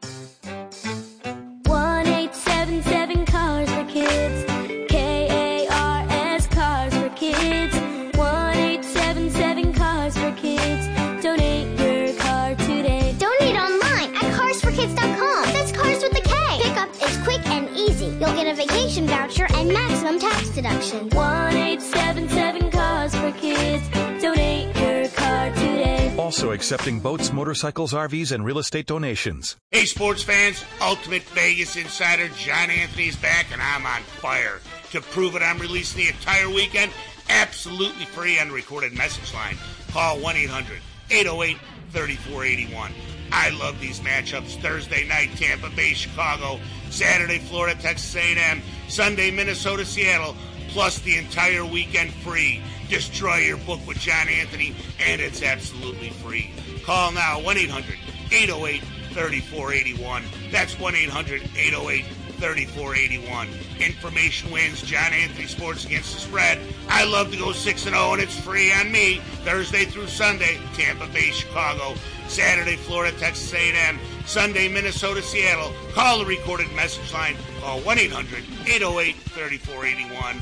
1-877 Cars for Kids. KARS Cars for Kids. 1-877 Cars for Kids. Donate your car today. Donate online at carsforkids.com. That's cars with a K. Pickup is quick and easy. You'll get a vacation voucher and maximum tax deduction. 1-877 Cars for Kids. Donate your car today. Also accepting boats, motorcycles, RVs, and real estate donations. Hey, sports fans, Ultimate Vegas Insider John Anthony's back, and I'm on fire. To prove it, I'm releasing the entire weekend absolutely free on the recorded message line. Call 1-800-808-3481. I love these matchups. Thursday night, Tampa Bay, Chicago. Saturday, Florida, Texas A&M. Sunday, Minnesota, Seattle. Plus the entire weekend free. Destroy your book with John Anthony, and it's absolutely free. Call now, 1-800-808-3481. That's 1-800-808-3481. Information wins. John Anthony Sports Against the Spread. I love to go 6-0, and it's free on me. Thursday through Sunday, Tampa Bay, Chicago. Saturday, Florida, Texas A&M. Sunday, Minnesota, Seattle. Call the recorded message line. Call 1-800-808-3481.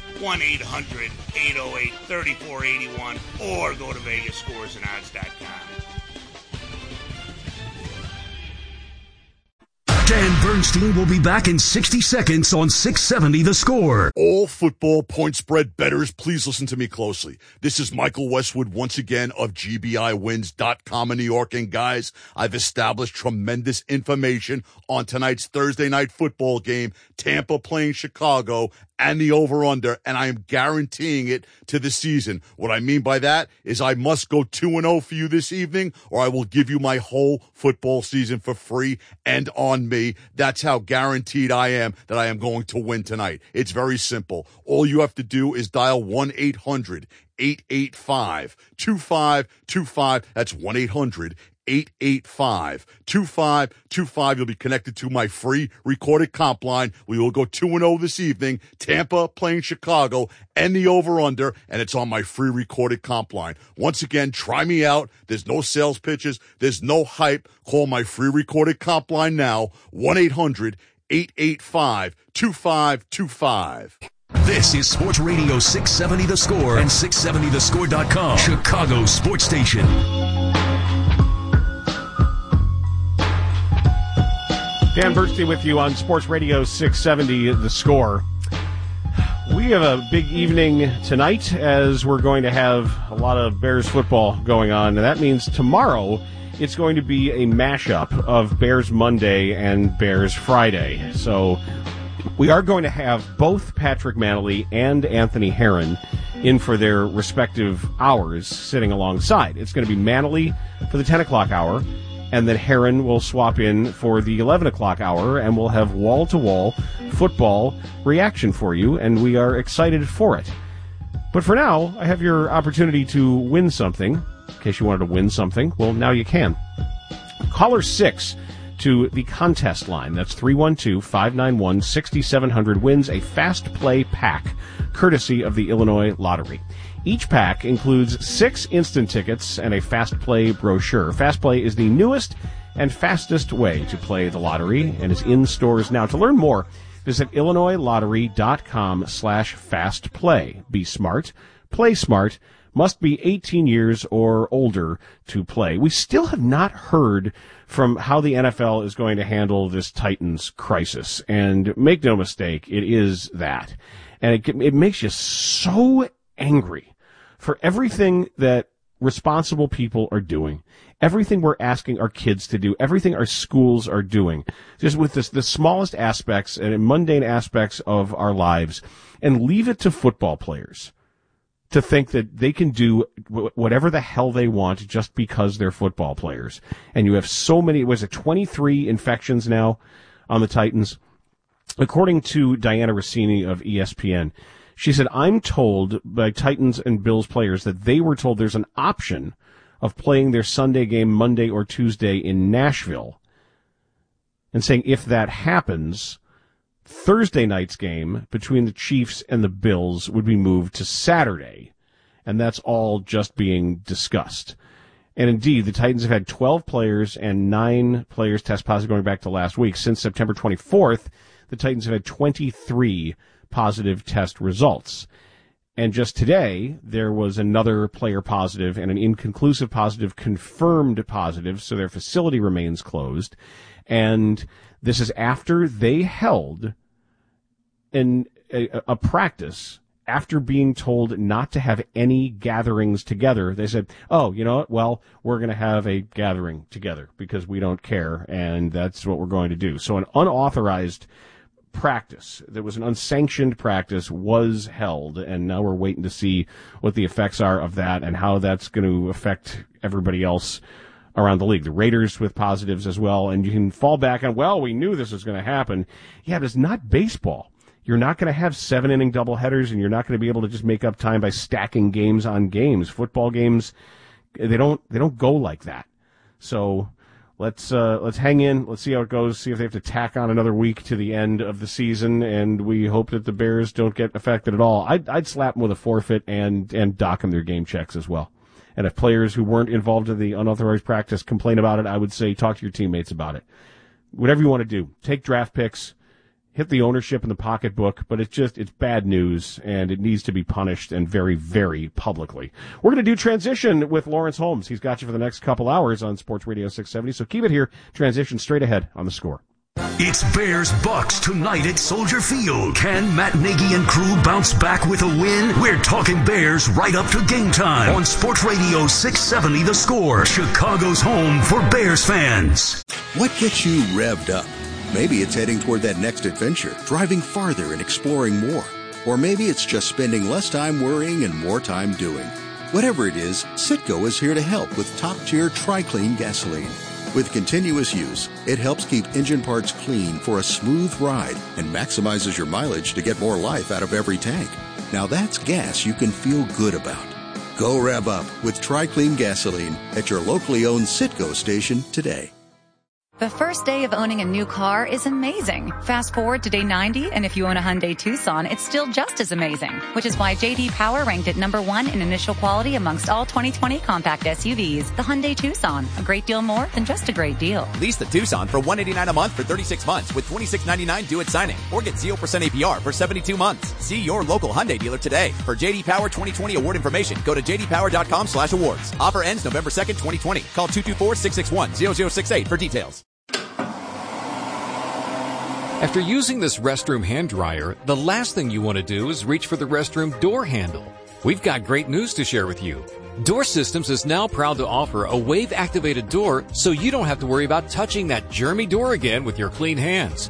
1-800-808-3481. Or go to VegasScoresAndOdds.com. Dan Bernstein will be back in 60 seconds on 670 The Score. All football point spread bettors, please listen to me closely. This is Michael Westwood once again of GBIWins.com in New York. And guys, I've established tremendous information on tonight's Thursday night football game, Tampa playing Chicago and the over-under, and I am guaranteeing it to the season. What I mean by that is I must go 2-0 for you this evening, or I will give you my whole football season for free and on me. That's how guaranteed I am that I am going to win tonight. It's very simple. All you have to do is dial 1-800-885-2525. That's 1-800-885-2525. You'll be connected to my free recorded comp line. We will go 2-0 this evening. Tampa playing Chicago and the over-under, and it's on my free recorded comp line. Once again, try me out. There's no sales pitches. There's no hype. Call my free recorded comp line now, 1-800-885-2525. This is Sports Radio 670 The Score and 670thescore.com, Chicago sports station. Dan Bernstein with you on Sports Radio 670 The Score. We have a big evening tonight as we're going to have a lot of Bears football going on. And that means tomorrow it's going to be a mashup of Bears Monday and Bears Friday. So we are going to have both Patrick Mannelly and Anthony Herron in for their respective hours sitting alongside. It's going to be Mannelly for the 10 o'clock hour, and then Herron will swap in for the 11 o'clock hour, and we'll have wall-to-wall football reaction for you, and we are excited for it. But for now, I have your opportunity to win something. In case you wanted to win something, well, now you can. Caller 6 to the contest line. That's 312-591-6700 wins a Fast Play pack, courtesy of the Illinois Lottery. Each pack includes 6 instant tickets and a Fast Play brochure. Fast Play is the newest and fastest way to play the lottery and is in stores now. To learn more, visit IllinoisLottery.com/fastplay. Be smart, play smart, must be 18 years or older to play. We still have not heard from how the NFL is going to handle this Titans crisis. And make no mistake, it is that. And it makes you so angry for everything that responsible people are doing, everything we're asking our kids to do, everything our schools are doing, just with the smallest aspects and mundane aspects of our lives, and leave it to football players to think that they can do whatever the hell they want just because they're football players. And you have so many, 23 infections now on the Titans? According to Diana Rossini of ESPN, she said, I'm told by Titans and Bills players that they were told there's an option of playing their Sunday game Monday or Tuesday in Nashville. And saying if that happens, Thursday night's game between the Chiefs and the Bills would be moved to Saturday. And that's all just being discussed. And indeed, the Titans have had 12 players and 9 players test positive going back to last week. Since September 24th, the Titans have had 23 positive test results. And just today, there was another player positive and an inconclusive positive confirmed positive, so their facility remains closed. And this is after they held a practice after being told not to have any gatherings together. They said, oh, you know what? Well, we're going to have a gathering together because we don't care, and that's what we're going to do. So an unauthorized practice, that was an unsanctioned practice, was held, and now we're waiting to see what the effects are of that and how that's going to affect everybody else around the league. The Raiders with positives as well, and you can fall back on, well, we knew this was going to happen. Yeah, but it's not baseball. You're not going to have 7-inning doubleheaders, and you're not going to be able to just make up time by stacking games on games. Football games, they don't go like that. So let's hang in. Let's see how it goes. See if they have to tack on another week to the end of the season, and we hope that the Bears don't get affected at all. I'd slap them with a forfeit and dock them their game checks as well. And if players who weren't involved in the unauthorized practice complain about it, I would say talk to your teammates about it. Whatever you want to do. Take draft picks. Hit the ownership in the pocketbook, but it's bad news, and it needs to be punished, and very, very publicly. We're going to do Transition with Lawrence Holmes. He's got you for the next couple hours on Sports Radio 670, so keep it here. Transition straight ahead on The Score. It's Bears-Bucks tonight at Soldier Field. Can Matt Nagy and crew bounce back with a win? We're talking Bears right up to game time on Sports Radio 670 The Score, Chicago's home for Bears fans. What gets you revved up? Maybe it's heading toward that next adventure, driving farther and exploring more. Or maybe it's just spending less time worrying and more time doing. Whatever it is, Citgo is here to help with top-tier TriClean gasoline. With continuous use, it helps keep engine parts clean for a smooth ride and maximizes your mileage to get more life out of every tank. Now that's gas you can feel good about. Go rev up with TriClean gasoline at your locally owned Citgo station today. The first day of owning a new car is amazing. Fast forward to day 90, and if you own a Hyundai Tucson, it's still just as amazing. Which is why J.D. Power ranked it #1 in initial quality amongst all 2020 compact SUVs. The Hyundai Tucson, a great deal more than just a great deal. Lease the Tucson for $189 a month for 36 months with $26.99 due at signing. Or get 0% APR for 72 months. See your local Hyundai dealer today. For J.D. Power 2020 award information, go to jdpower.com/awards. Offer ends November 2nd, 2020. Call 224-661-0068 for details. After using this restroom hand dryer, the last thing you want to do is reach for the restroom door handle. We've got great news to share with you. Door Systems is now proud to offer a wave-activated door so you don't have to worry about touching that germy door again with your clean hands.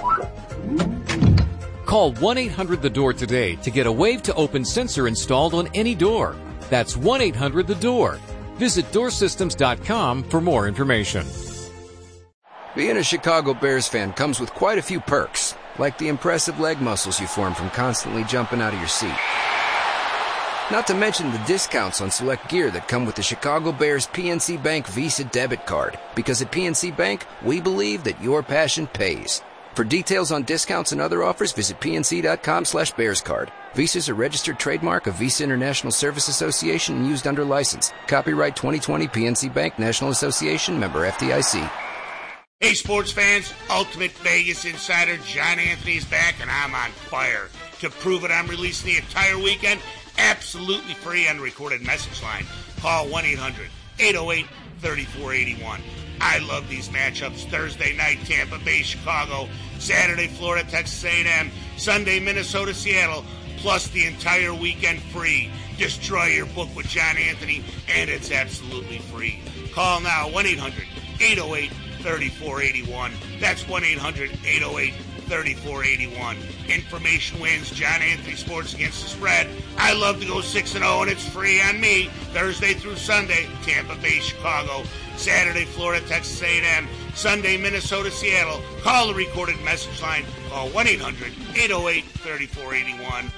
Call 1-800-THE-DOOR today to get a wave-to-open sensor installed on any door. That's 1-800-THE-DOOR. Visit doorsystems.com for more information. Being a Chicago Bears fan comes with quite a few perks, like the impressive leg muscles you form from constantly jumping out of your seat. Not to mention the discounts on select gear that come with the Chicago Bears PNC Bank Visa debit card, because at PNC Bank, we believe that your passion pays. For details on discounts and other offers, visit pnc.com/bearscard. Visa is a registered trademark of Visa International Service Association and used under license. Copyright 2020 PNC Bank National Association, member FDIC. Hey, sports fans, Ultimate Vegas Insider John Anthony's back, and I'm on fire. To prove it, I'm releasing the entire weekend absolutely free on the recorded message line. Call 1-800-808-3481. I love these matchups. Thursday night, Tampa Bay, Chicago. Saturday, Florida, Texas A&M. Sunday, Minnesota, Seattle. Plus the entire weekend free. Destroy your book with John Anthony, and it's absolutely free. Call now, 1-800-808-3481. That's 1-800-808-3481. Information wins. John Anthony Sports Against the Spread. I love to go 6-0, and it's free on me. Thursday through Sunday, Tampa Bay, Chicago. Saturday, Florida, Texas A&M. Sunday, Minnesota, Seattle. Call the recorded message line. Call 1-800-808-3481.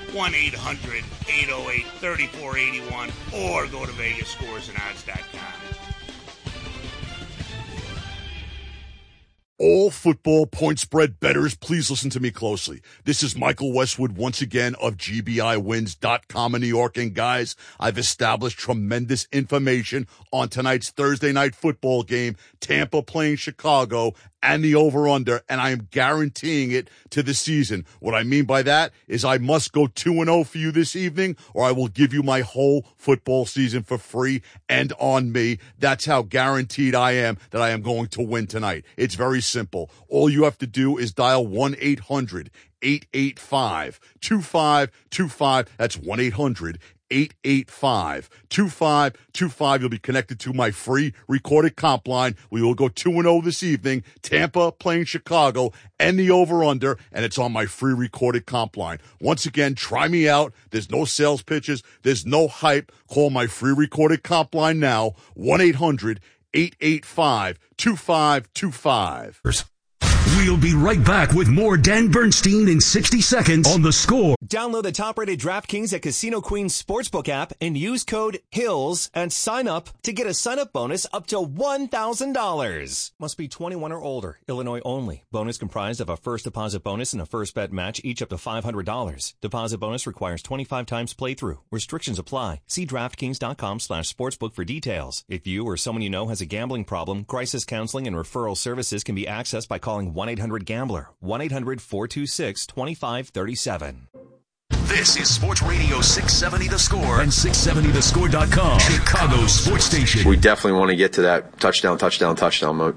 1-800-808-3481. Or go to VegasScoresAndOdds.com. All football point spread bettors, please listen to me closely. This is Michael Westwood once again of GBIWins.com in New York. And guys, I've established tremendous information on tonight's Thursday night football game, Tampa playing Chicago, and the over-under, and I am guaranteeing it to the season. What I mean by that is I must go 2-0 for you this evening, or I will give you my whole football season for free and on me. That's how guaranteed I am that I am going to win tonight. It's very simple. All you have to do is dial 1-800-885-2525. That's 1-800-885-2525. You'll be connected to my free recorded comp line. We will go 2-0 this evening. Tampa playing Chicago and the over-under, and it's on my free recorded comp line. Once again, try me out. There's no sales pitches. There's no hype. Call my free recorded comp line now, 1-800-885-2525. We'll be right back with more Dan Bernstein in 60 seconds on The Score. Download the top-rated DraftKings at Casino Queen Sportsbook app and use code HILLS and sign up to get a sign-up bonus up to $1,000. Must be 21 or older. Illinois only. Bonus comprised of a first deposit bonus and a first bet match, each up to $500. Deposit bonus requires 25 times playthrough. Restrictions apply. See DraftKings.com/sportsbook for details. If you or someone you know has a gambling problem, crisis counseling and referral services can be accessed by calling 1-800-GAMBLER, 1-800-426-2537. This is Sports Radio 670 The Score and 670thescore.com, Chicago's sports station. We definitely want to get to that touchdown mode.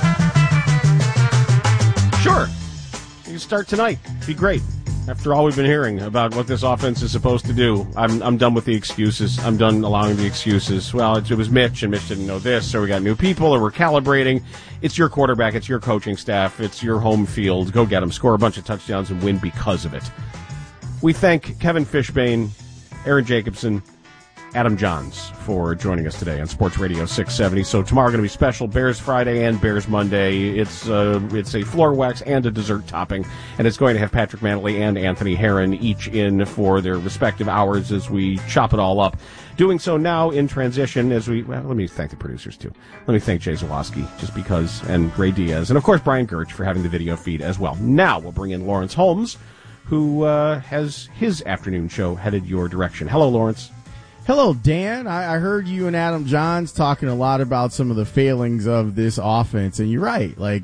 Sure. You can start tonight. Be great. After all we've been hearing about what this offense is supposed to do, I'm done with the excuses. I'm done allowing the excuses. Well, it was Mitch, and Mitch didn't know this, or we got new people, or we're calibrating. It's your quarterback. It's your coaching staff. It's your home field. Go get them. Score a bunch of touchdowns and win because of it. We thank Kevin Fishbane, Aaron Jacobson, Adam Johns for joining us today on Sports Radio 670. So tomorrow going to be special Bears Friday and Bears Monday. It's a floor wax and a dessert topping, and it's going to have Patrick Mantley and Anthony Herron each in for their respective hours as we chop it all up. Doing so now in transition let me thank the producers too. Let me thank Jay Zawoski just because, and Ray Diaz, and of course Brian Gertz for having the video feed as well. Now we'll bring in Lawrence Holmes, who has his afternoon show headed your direction. Hello, Lawrence. Hello, Dan. I heard you and Adam Johns talking a lot about some of the failings of this offense, and you're right. Like,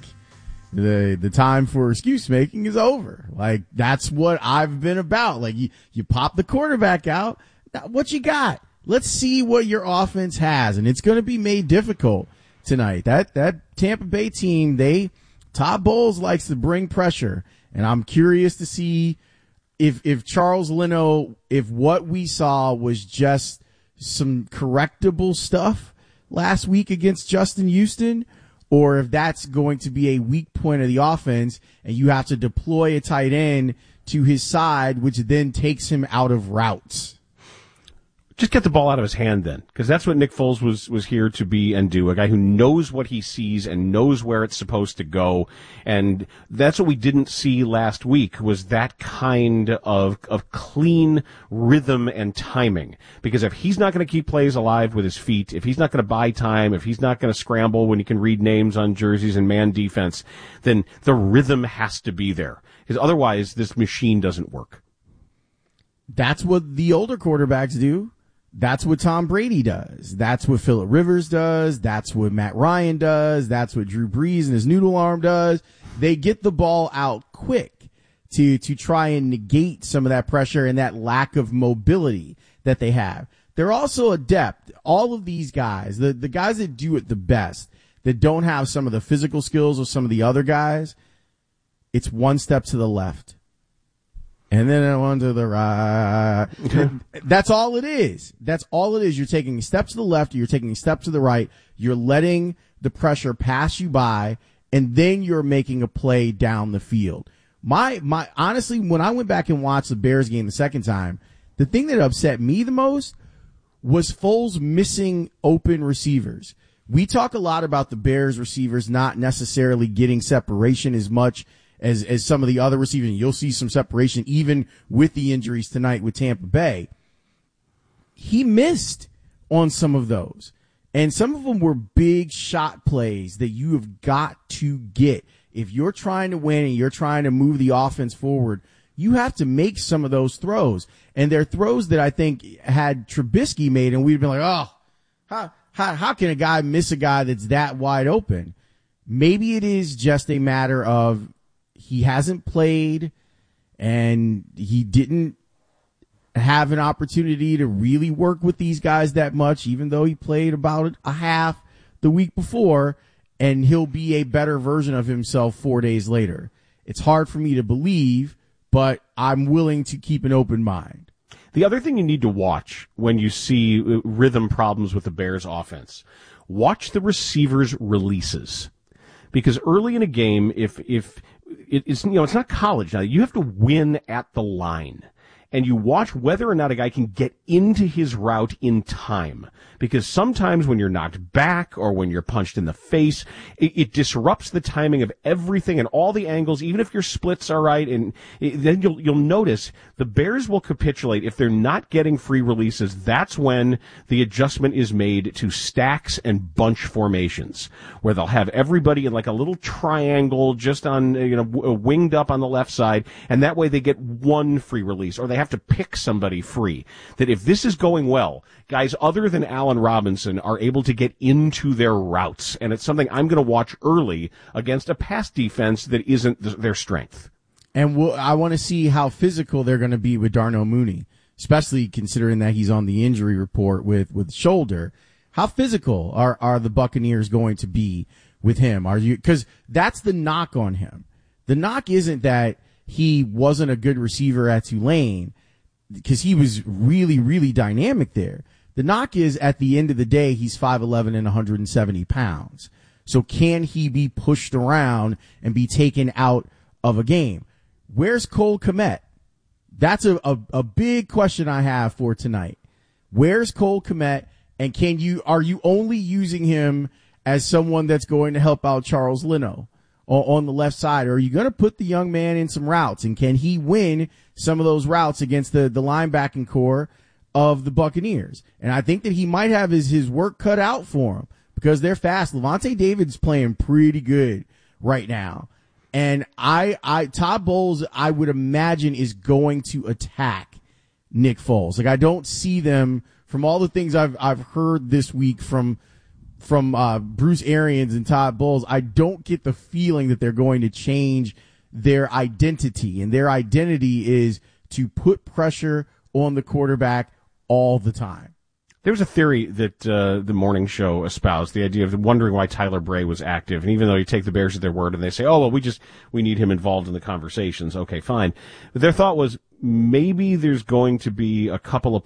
the time for excuse making is over. Like, that's what I've been about. Like, you pop the quarterback out. Now, what you got? Let's see what your offense has, and it's going to be made difficult tonight. That Tampa Bay team, Todd Bowles likes to bring pressure, and I'm curious to see if Charles Leno, if what we saw was just some correctable stuff last week against Justin Houston, or if that's going to be a weak point of the offense and you have to deploy a tight end to his side, which then takes him out of routes. Just get the ball out of his hand then, because that's what Nick Foles was here to be and do, a guy who knows what he sees and knows where it's supposed to go. And that's what we didn't see last week, was that kind of clean rhythm and timing. Because if he's not going to keep plays alive with his feet, if he's not going to buy time, if he's not going to scramble when you can read names on jerseys and man defense, then the rhythm has to be there. Because otherwise this machine doesn't work. That's what the older quarterbacks do. That's what Tom Brady does. That's what Phillip Rivers does. That's what Matt Ryan does. That's what Drew Brees and his noodle arm does. They get the ball out quick to try and negate some of that pressure and that lack of mobility that they have. They're also adept. All of these guys, the guys that do it the best, that don't have some of the physical skills of some of the other guys, it's one step to the left. And then one to the right. That's all it is. That's all it is. You're taking a step to the left, or you're taking a step to the right. You're letting the pressure pass you by, and then you're making a play down the field. Honestly, when I went back and watched the Bears game the second time, the thing that upset me the most was Foles missing open receivers. We talk a lot about the Bears receivers not necessarily getting separation as much as some of the other receivers. You'll see some separation even with the injuries tonight with Tampa Bay. He missed on some of those. And some of them were big shot plays that you have got to get. If you're trying to win and you're trying to move the offense forward, you have to make some of those throws. And they're throws that I think had Trubisky made, and we'd been like, oh, how can a guy miss a guy that's that wide open? Maybe it is just a matter of he hasn't played and he didn't have an opportunity to really work with these guys that much, even though he played about a half the week before, and he'll be a better version of himself 4 days later. It's hard for me to believe, but I'm willing to keep an open mind. The other thing you need to watch when you see rhythm problems with the Bears offense, watch the receivers' releases. Because early in a game, if it's not college now, you have to win at the line. And you watch whether or not a guy can get into his route in time. Because sometimes when you're knocked back or when you're punched in the face, it disrupts the timing of everything and all the angles, even if your splits are right. And then you'll notice the Bears will capitulate. If they're not getting free releases, that's when the adjustment is made to stacks and bunch formations, where they'll have everybody in like a little triangle just on, winged up on the left side. And that way they get one free release, or they have to pick somebody free. That if this is going well, guys other than Allen Robinson are able to get into their routes. And it's something I'm going to watch early against a pass defense that isn't their strength. And I want to see how physical they're going to be with Darnell Mooney, especially considering that he's on the injury report with shoulder. How physical are the Buccaneers going to be with him? Because that's the knock on him. The knock isn't that he wasn't a good receiver at Tulane, because he was really, really dynamic there. The knock is, at the end of the day, he's 5'11" and 170 pounds. So can he be pushed around and be taken out of a game? Where's Cole Kmet? That's a big question I have for tonight. Where's Cole Kmet, and are you only using him as someone that's going to help out Charles Leno on the left side? Or are you going to put the young man in some routes, and can he win some of those routes against the linebacking core of the Buccaneers? And I think that he might have his work cut out for him because they're fast. Levante David's playing pretty good right now. And Todd Bowles, I would imagine, is going to attack Nick Foles. Like, I don't see them, from all the things I've heard this week from Bruce Arians and Todd Bowles, I don't get the feeling that they're going to change their identity. And their identity is to put pressure on the quarterback all the time. There was a theory that the morning show espoused, the idea of wondering why Tyler Bray was active. And even though you take the Bears at their word and they say, oh, well, we need him involved in the conversations. Okay, fine. But their thought was maybe there's going to be a couple of